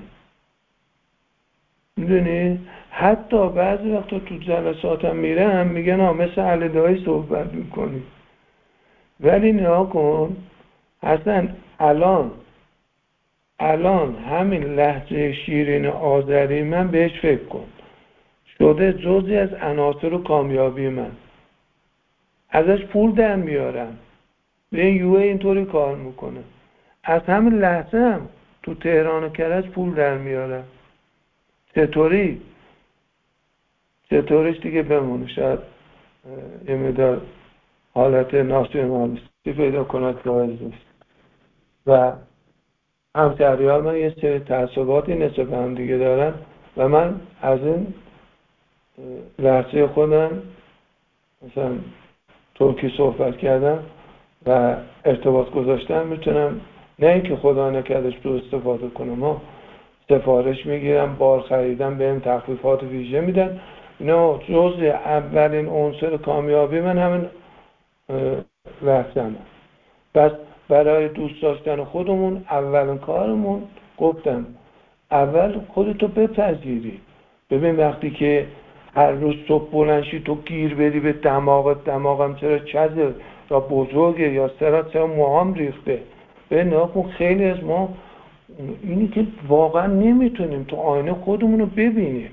میدونی؟ حتی بعضی وقتا تو جلساتم میرم میگن آه مثل علی دایی صحبت میکنی. ولی نها کن اصلا الان الان همین لهجه شیرین آذری من بهش فکر کن شده جزئی از عناصر کامیابی من، ازش پول در میارم. به این یوه اینطوری کار میکنه، از همین لحظه هم تو تهران و کرج پول در میارم. چطوری؟ چطوریش دیگه بمونه، شاید یه مدار حالت ناسیونالیستی پیدا کند جایز نیست. و همشهری‌ها من یه سری تعصباتی نسبت به هم دیگه دارن و من از این لحظه خودم مثلا ترکی صحبت کردم و ارتباط گذاشتم میتونم، نه اینکه خدا نکردش تو استفاده کنم، ما سفارش میگیرم، بار خریدم بهم تخفیفات ویژه میدن. نه، جزء اولین عنصر کامیابی من همین لحظه‌ام. بس برای دوست داشتن خودمون اولین کارمون گفتم اول خودتو بپذیری. ببین وقتی که هر روز صبح بلنشی تو گیر بدی به دماغت، دماغم چرا چزه یا بزرگه یا سرات چرا موهام ریخته، به ناکن خیلی از ما اینی که واقعا نمیتونیم تو آینه خودمون رو ببینیم.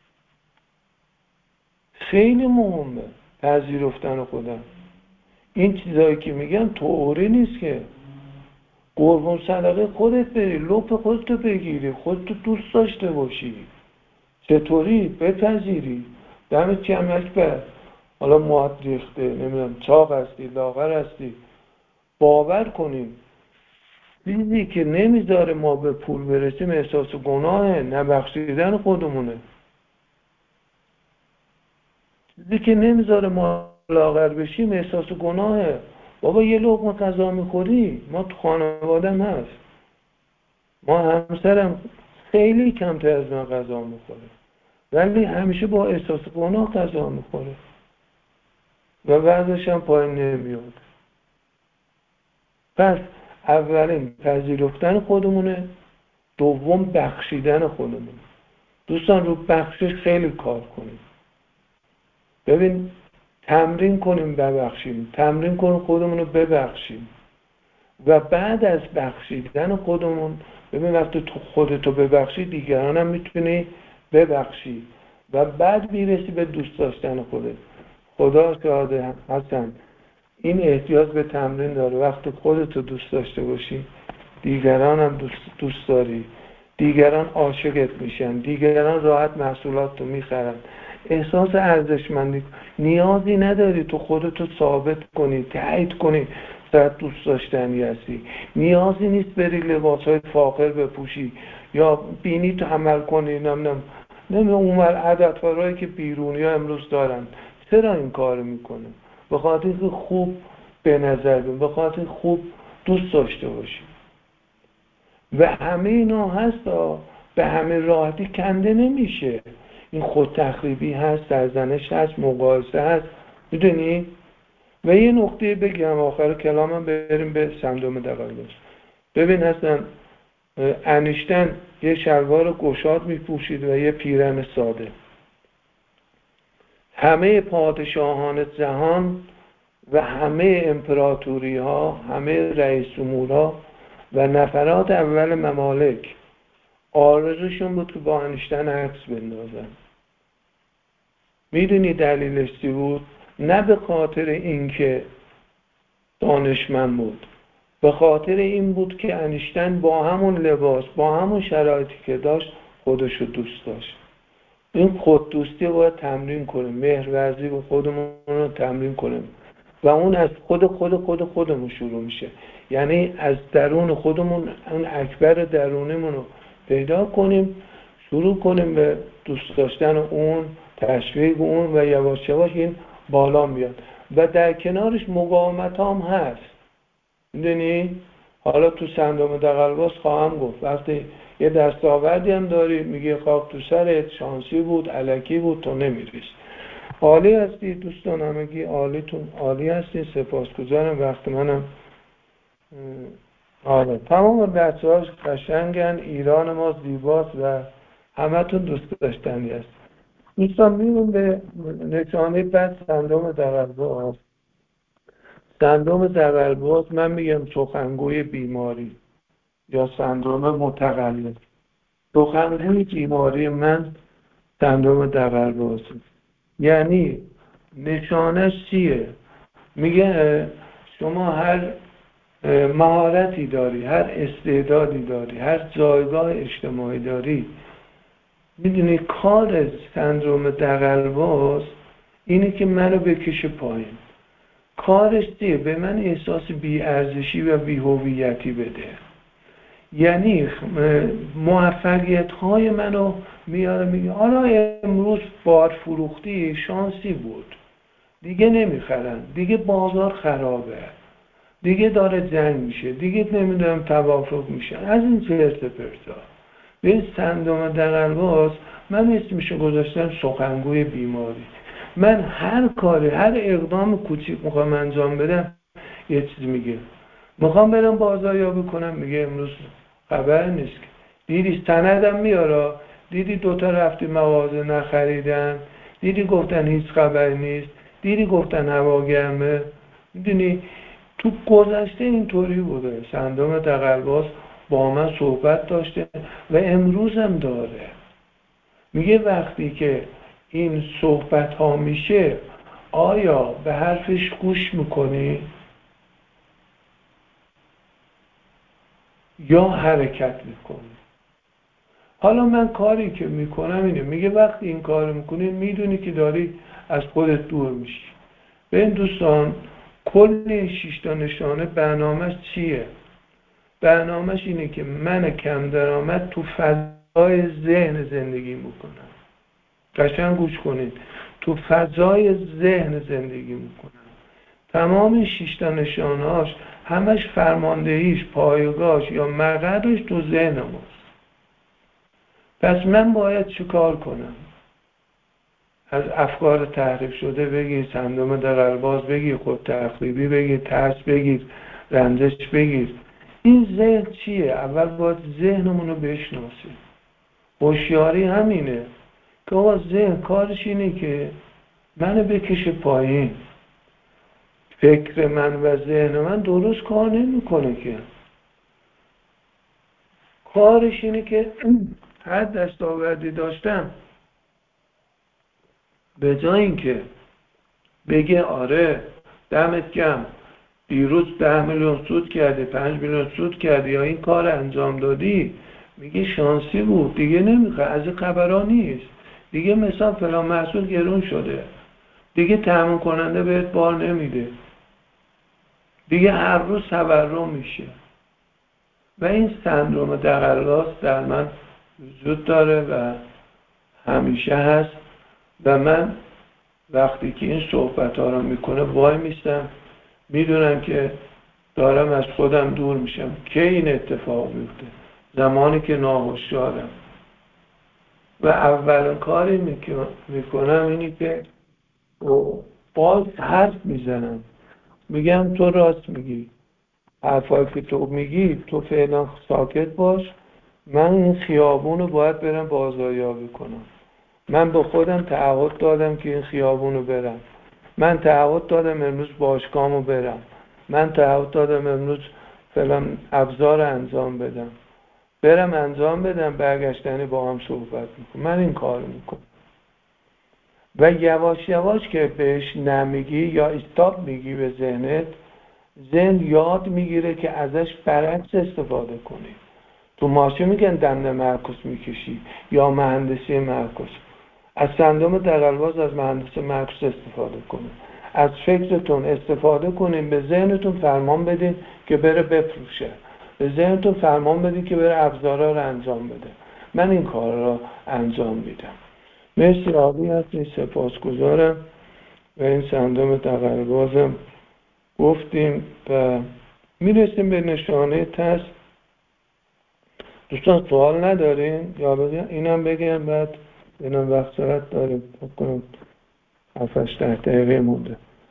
خیلی مهمه پذیرفتن خودم. این چیزایی که میگن طوری نیست که قربون صدقه خودت بری، لپ خودتو بگیری، خودتو دوست داشته باشی. چطوری؟ بپذیری. دمت گرم اکبر. حالا موهات ریخته، نمیدونم چاق هستی، لاغر هستی، باور کنیم چیزی که نمیذاره ما به پول برسیم احساس گناهه، نبخشیدن خودمونه. چیزی که نمیذاره ما لاغر بشیم احساس گناهه. بابا یه لقمه غذا میخوری، ما تو خانوادم هست، ما همسرم خیلی کمتر از من غذا میخوره ولی همیشه با احساس گناه غذا میخوره و وزنش هم پایین نمیاد. پس اولین پذیرفتن خودمونه، دوم بخشیدن خودمونه. دوستان رو بخشش خیلی کار کنیم. ببین تمرین کنیم ببخشیم، تمرین کنیم خودمون رو ببخشیم و بعد از بخشیدن خودمون ببین وقتی تو خودتو ببخشی دیگران هم میتونی ببخشی و بعد میرسی به دوست داشتن خودت. خدا شاهده حسن این احتیاج به تمرین داره. وقتی خودتو دوست داشته باشی دیگران هم دوست, دوست داری، دیگران عاشقت میشن، دیگران راحت محصولات رو میخرن، احساس ارزشمندی. نیازی نداری تو خودتو ثابت کنی، تایید کنی صد دوست داشتنی هستی. نیازی نیست بری لباسهای فاخر بپوشی یا بینی تو عمل کنی. نمیدونم نمیدونم اونور عددفرایی که بیرونی ها امروز دارن. چرا این کار میکنه؟ به خاطر که خوب به نظر بیان، به خاطر خوب دوست داشته باشیم. و همه اینا هست به همه راحتی کنده نمیشه. این خود تخریبی هست، سرزنش هست، مقایسه هست، میدونی؟ و یه نقطه بگم آخر کلامم بریم به صندوق تقلص. ببین هستن انیشتن یه شلوار گشاد میپوشید و یه پیرن ساده. همه پادشاهان جهان و همه امپراتوری ها، همه رئیس جمهورها و نفرات اول ممالک آرزوشون بود که با انیشتن عکس بندازن. میدونی دلیلش چی بود؟ نه به خاطر اینکه دانشمند بود، به خاطر این بود که انیشتن با همون لباس، با همون شرایطی که داشت خودشو دوست داشت. این خود دوستی باید تمرین کنیم، مهرورزی به خودمون رو تمرین کنیم و اون از خود خود خود خودمون شروع میشه. یعنی از درون خودمون اون اکبر درونمون رو پیدا کنیم، شروع کنیم به دوست داشتن اون، تشویق اون و یواش یواش این بالا میاد و در کنارش مقاومت هم هست. میدونی؟ حالا تو صندوق تقلص خواهم گفت وقتی یه دستاوردی هم داری میگه خاک تو سرت، شانسی بود، الکی بود، تو نمیریش. عالی هستی دوستان، همگی عالیتون عالی هستی، سپاسگزارم. وقت منم آره تمام بچه‌هاش قشنگن، ایران ما زیباست و همتون دوست داشتنی هست. دوستان میریم به نشانه بعد صندوق تقلص. صندوق تقلص من میگم سخنگوی بیماری یا صندوق متقلص. سخنگوی بیماری من صندوق تقلص. یعنی نشانش چیه؟ میگه شما هر مهارتی داری، هر استعدادی داری، هر جایگاه اجتماعی داری، میدونی کار سندروم تقلص اینه که منو بکشه پایین. کارش چیه؟ به من احساس بی‌ارزشی و بی‌هویتی بده. یعنی موفقیت های منو میاره میگه حالا امروز بار فروختی شانسی بود، دیگه نمیخرن، دیگه بازار خرابه، دیگه داره جنگ میشه، دیگه نمیدونم توافق میشه، از این چرت پرتا. به این صندوق تقلص من اسمشو گذاشتم سخنگوی بیماری. من هر کاری، هر اقدام کوچیک میخوام انجام بدم یه چیز میگه. میخوام برم بازاریابی کنم میگه امروز خبر نیست. دیدی سندم میاره، دیدی دوتا رفتی مغازه نخریدن، دیدی گفتن هیچ خبری نیست، دیدی گفتن هوا گرمه. میدونی تو گذشته اینطوری بوده. صندوق تقلص با من صحبت داشته و امروز هم داره. میگه وقتی که این صحبت ها میشه آیا به حرفش گوش میکنی یا حرکت میکنی؟ حالا من کاری که میکنم اینه، میگه وقتی این کار میکنی میدونی که داری از خودت دور میشی. به این دوستان کل شش تا نشانه برنامهش چیه؟ برنامهش اینه که من کم درآمد تو فضای ذهن زندگی میکنم. قشنگ گوش کنید، تو فضای ذهن زندگی میکنم. تمام شش تا نشانهاش همش فرماندهیش، پایگاهش یا مقعدش تو ذهن ماست. پس من باید چی کار کنم؟ از افکار تحریف شده بگیر، صندوق تقلص بگیر، خود تخریبی بگیر، ترس بگیر، رنجش بگیر. این ذهن چیه؟ اول باید ذهنمون رو بشناسیم. هوشیاری همینه که آقا ذهن کارش اینه که منو بکشه پایین. فکر من و ذهن من درست کار نمیکنه که. کارش اینه که هر دستاوردی داشتم به جای اینکه بگه آره دمت گرم دیروز ده میلیون سود کردی، پنج میلیون سود کردی یا این کار انجام دادی، میگه شانسی بود، دیگه نمیخواد، از این خبرها نیست، دیگه مثلا فلان محصول گرون شده، دیگه تامین کننده بهت بار نمیده، دیگه هر روز تورم میشه. و این سندروم تقلص در من وجود داره و همیشه هست و من وقتی که این صحبت ها رو میکنه وای میستم میدونم که دارم از خودم دور میشم. که این اتفاق میفته زمانی که ناهوشیارم و اولین کاری میکنم اینی که باز حرف میزنم، میگم تو راست میگی، حرفایی که تو میگی، تو فعلا ساکت باش، من این خیابون رو باید برم بازاریابی کنم. من به خودم تعهد دادم که این خیابون رو برم، من تعهد دادم امروز باشگاهمو برم، من تعهد دادم امروز فلان ابزار انجام بدم، برم انجام بدم، برگشتنی با هم صحبت میکنم. من این کار میکنم و یواش یواش که بهش نمیگی یا استاپ میگی به ذهنت، ذهن یاد میگیره که ازش برعکس استفاده کنی. تو ماشین میگن دنده معکوس میکشی یا مهندسی معکوس. از صندوق دغل‌باز از مهندسی معکوس استفاده کنید. از فکرتون استفاده کنید، به ذهنتون فرمان بدین که بره بفروشه، به ذهنتون فرمان بدین که بره ابزارا رو انجام بده. من این کار رو انجام میدم. مرسی، عالی هستین، سپاسگزارم. و این صندوق دغل‌بازم گفتیم و میرسیم به نشانه تست. دوستان سوال ندارین یا بگم اینم بگم بعد اینم وقت ساعت داریم بکنم هفتش ده دقیقه مونده.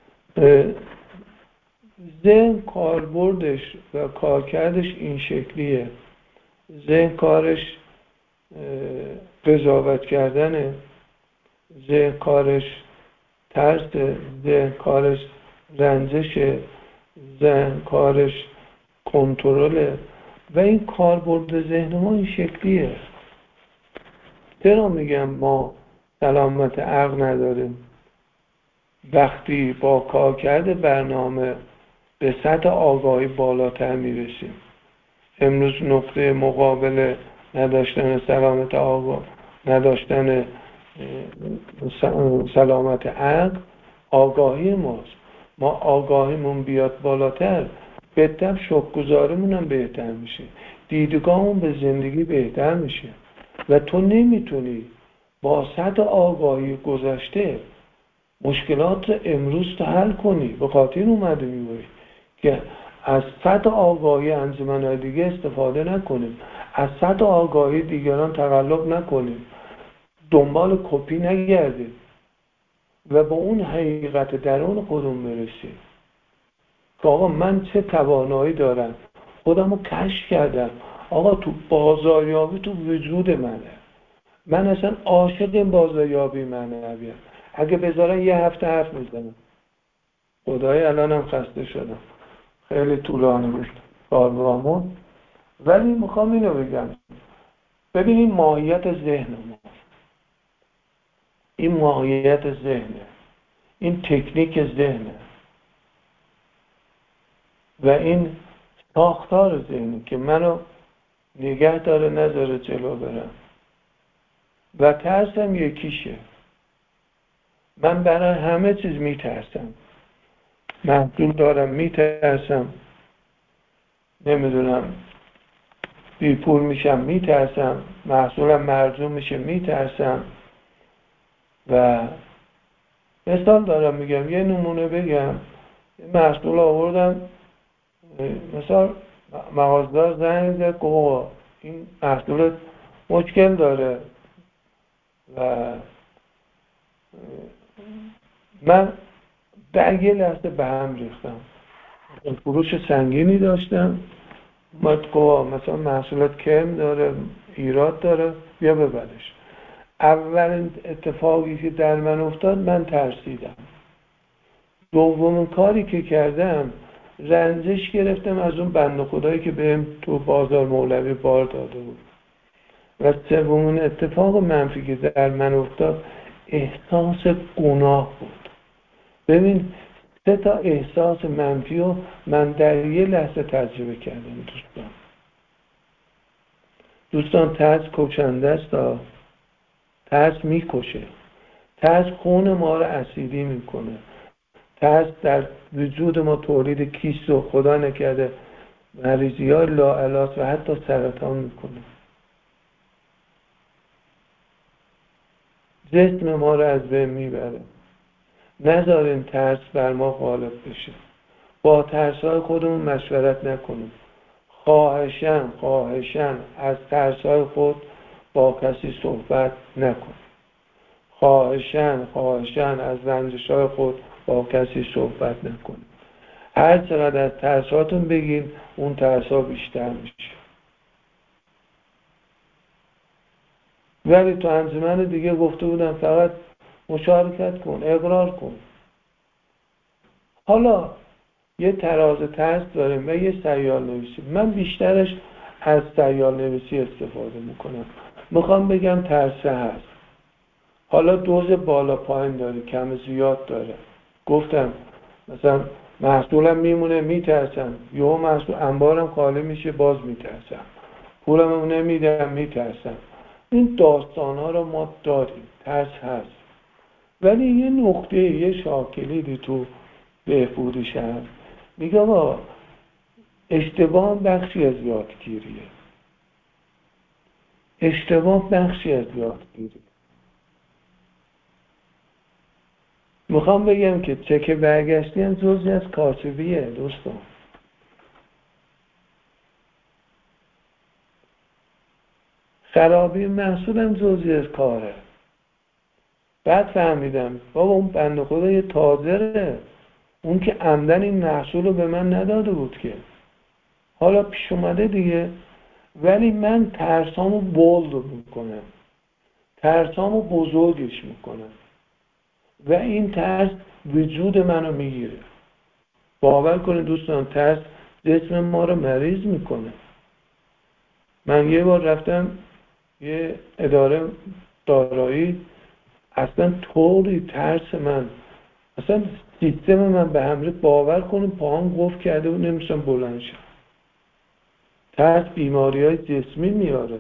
ذهن کاربردش و کارکردش این شکلیه. ذهن کارش قضاوت کردنه، ذهن کارش ترسه، ذهن کارش رنجشه، ذهن کارش کنترله و این کاربرد ذهن ما این شکلیه. چرا میگم ما سلامت عقل نداریم؟ وقتی با کارکرد برنامه به سطح آگاهی بالاتر میرسیم. امروز نقطه مقابل نداشتن سلامت آگاه، نداشتن سلامت عقل، آگاهی ماست. ما آگاهیمون بیاد بالاتر، بهتر شکرگزاریمون هم بهتر میشه، دیدگاهمون به زندگی بهتر میشه و تو نمیتونی با سطح آگاهی گذشته مشکلات امروز تو حل کنی. به خاطر اومده میبایی که از سطح آگاهی انجمنهای دیگه استفاده نکنیم، از سطح آگاهی دیگران تقلب نکنیم، دنبال کپی نگردیم و با اون حقیقت درون خودمون برسیم که آقا من چه توانایی دارم، خودم رو کشف کردم. آقا تو بازاریابی تو وجود منه، من اصلا عاشق این بازاریابی معنویم. اگه بذارن یه هفته حرف میزنم. خدای الانم خسته شدم، خیلی طولانی بود کاربرامون، ولی میخوام اینو بگم. ببینیم ماهیت ذهن ما، این ماهیت ذهنه، این تکنیک ذهنه و این ساختار ذهنی که منو نگه داره نذاره جلو برم. و ترسم یکیشه، من برای همه چیز میترسم. محصول دارم میترسم، نمیدونم بی پول میشم میترسم، محصولم مرجوع میشه میترسم. و مثال دارم میگم، یه نمونه بگم. محصول آوردم، مثلا مغازه‌دار زنگ زد که این محصول مشکل داره و من در یه لحظه به هم ریختم. فروش سنگینی داشتم، اومد گفت مثلا محصولات کم داره، ایراد داره، بیا ببرش. اولین اتفاقی که در من افتاد، من ترسیدم. دومین کاری که کردم، رنجش گرفتم از اون بنده خدایی که بهم تو بازار مولوی بار داده بود. و سومین اتفاق منفی که در من افتاد، احساس گناه بود. ببین سه تا احساس منفی رو من در یه لحظه تجربه کردم. دوستان دوستان ترس کشنده است، ترس میکشه، ترس خون ما رو اسیدی میکنه، ترس در وجود ما تولید کیست و خدا نکرده مریضی های لاعلاج و حتی سرطان میکنه. جسم ما رو از بین میبره. نذارین ترس بر ما غالب بشه. با ترس‌های خودمون مشورت نکنیم. خواهشاً خواهشاً از ترس‌های خود با کسی صحبت نکن. خواهشاً خواهشاً از رنجش‌های خود با کسی صحبت نکن. هر چقدر از ترساتون بگین اون ترسا بیشتر میشه. ولی تو انجمن دیگه گفته بودم فقط مشارکت کن، اقرار کن. حالا یه تراز ترس داریم و یه سیال نویسی. من بیشترش از سیال نویسی استفاده میکنم. میخوام بگم ترسه هست. حالا دوز بالا پایین داره، کم زیاد داره. گفتم مثلا محصولم میمونه میترسم، یهو محصول انبارم خالی میشه باز میترسم، پولم نمیدم میترسم. این داستان ها رو ما داریم، ترس هست. ولی یه نقطه، یه شاکلیدی تو بهبودیش هست. میگه آقا اشتباه بخشی از یادگیریه. اشتباه بخشی از یادگیریه. میخوام بگم که چک برگشتی هم جزئی از کاسبیه دوستان. خرابی محصول هم جزئی از کاره. بعد فهمیدم بابا اون بنده خدا یه تاجره، اون که عمدن این محصول رو به من نداده بود که حالا پیش اومده دیگه. ولی من ترسامو بولد میکنم، ترسامو بزرگش میکنم و این ترس وجود منو میگیره. باور کنید دوستان ترس جسم ما رو مریض میکنه. من یه بار رفتم یه اداره دارایی، اصلا طوری ترس من، اصلا سیستم من به هم ریخت. باور کنید پاهم قفل کرده و نمیشم بلند شم. ترس بیماری های جسمی میاره.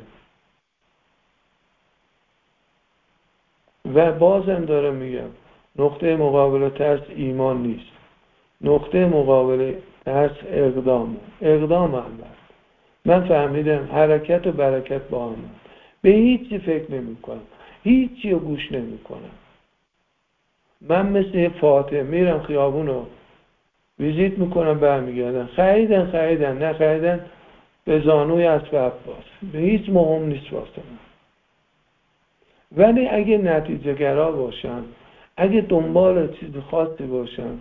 و بازم دارم میگم نقطه مقابل ترس ایمان نیست. نقطه مقابل ترس اقدام اقدام هم هست. من فهمیدم حرکت و برکت با هم. به هیچی فکر نمی کنم، هیچی رو گوش نمی کنم. من مثل فاتح میرم خیابونو ویزیت میکنم برمیگردم. خریدن خریدن نه خریدن به زانوی اسب عباس، به هیچ مهم نیست واسه من. ولی اگه نتیجه گرا باشم، اگه دنبال چیز خاصی باشم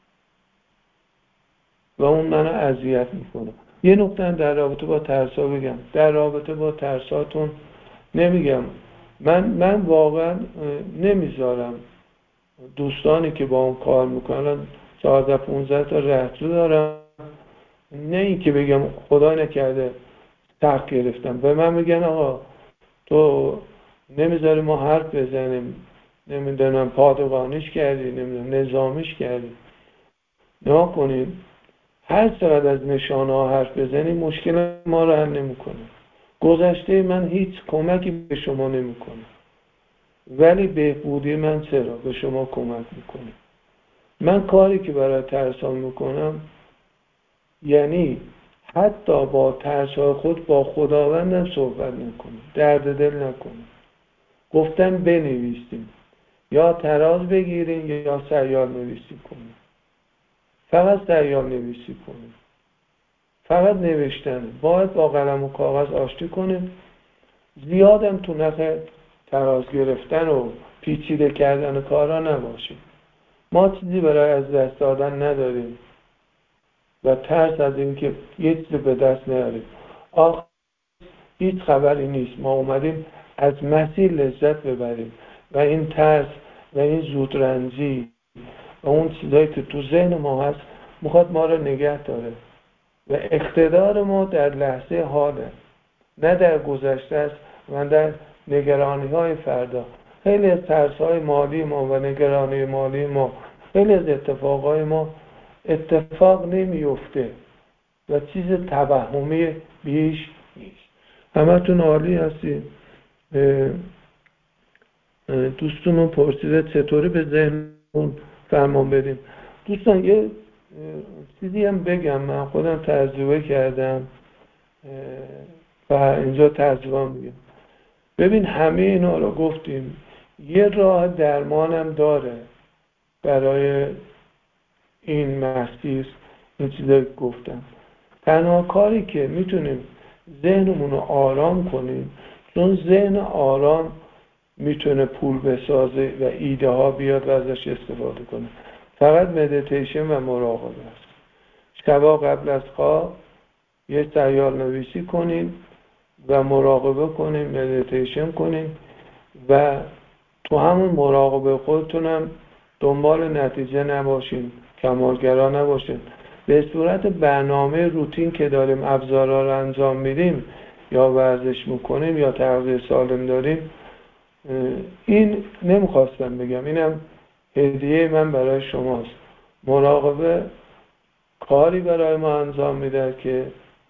و اون منو اذیت میکنه. یه نکته در رابطه با ترسا بگم. در رابطه با ترساتون نمیگم، من من واقعا نمیذارم دوستانی که با اون کار میکنن چهارده پونزده تا رهجو دارم، نه این که بگم خدا نکرده سخت گرفتم به من میگن آقا تو نمیذاری ما حرف بزنیم، نمیدونم پادگانیش کردی، نمیدونم نظامیش کردی. نها کنید هر چقدر از نشانه ها حرف بزنیم مشکل ما رو حل نمیکنه. گذشته من هیچ کمکی به شما نمیکنه، ولی بهبودی من چرا به شما کمک میکنه. من کاری که برای ترسان میکنم یعنی حتی با ترسای خود با خداوندم صحبت نکنم، درد دل نکنم. گفتم بنویسیم، یا تراز بگیریم یا سیال نویسی کنیم. فقط سیال نویسی کنیم، فقط نوشتن. باید با قلم و کاغذ آشتی کنیم. زیادم تو نخ تراز گرفتن و پیچیده کردن کارا نباشیم. ما چیزی برای از دست دادن نداریم و ترس از این که یه چیزی به دست نیاریم. آخه هیچ خبری نیست. ما اومدیم از مسیر لذت ببریم و این ترس و این زودرنجی و اون چیزایی که تو ذهن ما هست میخواد ما رو نگه داره و اقتدار ما در لحظه حاله، نه در گذشته است و در نگرانی های فردا. خیلی از ترس های مالی ما و نگرانی مالی ما، خیلی از اتفاقای ما اتفاق نمیفته و چیز توهمی بیش نیست. همتون عالی هستید. دوستمون پرسیده چطوری به ذهنمون فرمان بدیم. دوستان یه چیزی هم بگم، من خودم تجربه کردم و اینجا تجربه میگم. ببین همه اینا رو گفتیم، یه راه درمانم داره برای این مسیر. این چیزایی که گفتم. تنها کاری که میتونیم ذهنمون رو آرام کنیم، چون ذهن آرام میتونه پول بسازه و ایده ها بیاد و ازش استفاده کنه، فقط مدیتیشن و مراقبه است. شبا قبل از خواب یه سیال نویسی کنین و مراقبه کنین، مدیتیشن کنین و تو همون مراقبه خودتونم دنبال نتیجه نباشین، کمالگرا نباشین. به صورت برنامه روتین که داریم ابزارها رو انجام میدیم یا ورزش میکنیم یا تغذیه سالم داریم، این نمیخواستم بگم، اینم هدیه من برای شماست. مراقبه کاری برای ما انجام میده که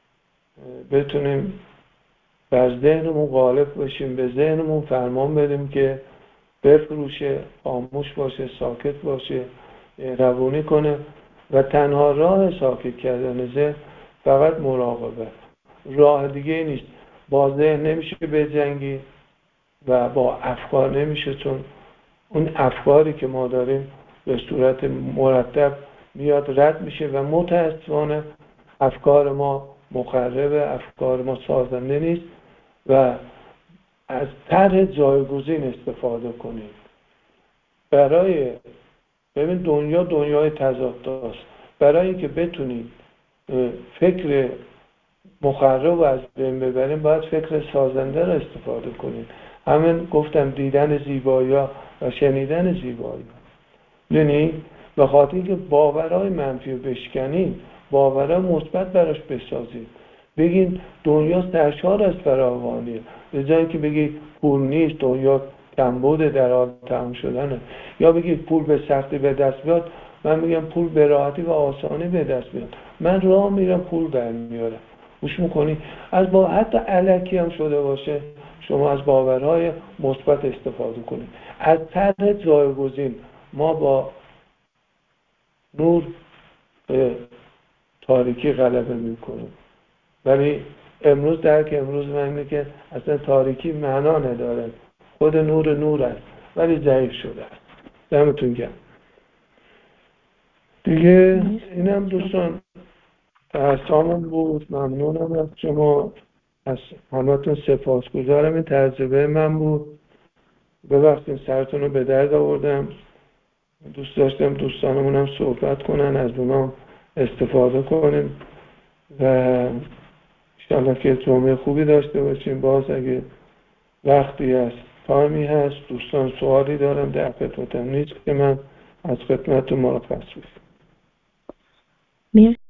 بتونیم بر ذهنمون غالب باشیم، به ذهنمون فرمان بدیم که بفروشه، خاموش باشه، ساکت باشه، روونی کنه و تنها راه ساکت کردن ذهن فقط مراقبه، راه دیگه نیست. با ذهن نمیشه بجنگی و با افکار نمیشه، چون اون افکاری که ما داریم به صورت مرتب میاد رد میشه و متاسفانه افکار ما مخربه، افکار ما سازنده نیست و از طرح جایگزین استفاده کنیم. برای ببین دنیا دنیای تضاداست، برای اینکه بتونیم فکر مخرب رو از بین ببریم باید فکر سازنده رو استفاده کنیم. همین گفتم دیدن زیبایی‌ها و شنیدن زیبایی‌ها، یعنی به خاطر اینکه باورهای منفی رو بشکنیم، باورهای مثبت براش بسازیم. بگین دنیا سرشار از فراوانیه، به جای که بگی پول نیست، دنیا کمبود در حال تمام شدنه، یا بگی پول به سختی به دست بیاد، من میگم پول به راحتی و آسانی به دست بیاد. من راه میرم پول در میارم. گوش میکنی؟ از با حتی الکی هم شده باشه شما از باورهای مثبت استفاده کنید. از طرح جایگزین ما با نور به تاریکی غلبه میکنیم، ولی امروز درک امروز من اینه که اصلا تاریکی معنا نداره، خود نور نور است ولی ضعیف شده است. دمتون گرم. دیگه اینم دوستان تحصامون بود. ممنونم از شما، از همتون سپاسگزارم. این تجربه من بود، ببخشید سرتون رو به درد آوردم. دوست داشتم دوستانمون هم صحبت کنن، از اونا استفاده کنیم و انشاءالله که جمعه خوبی داشته باشیم. باز اگه وقتی هست، تایمی هست، دوستان سوالی دارن در خدمتم نیست که من از خدمت مرخص بشم.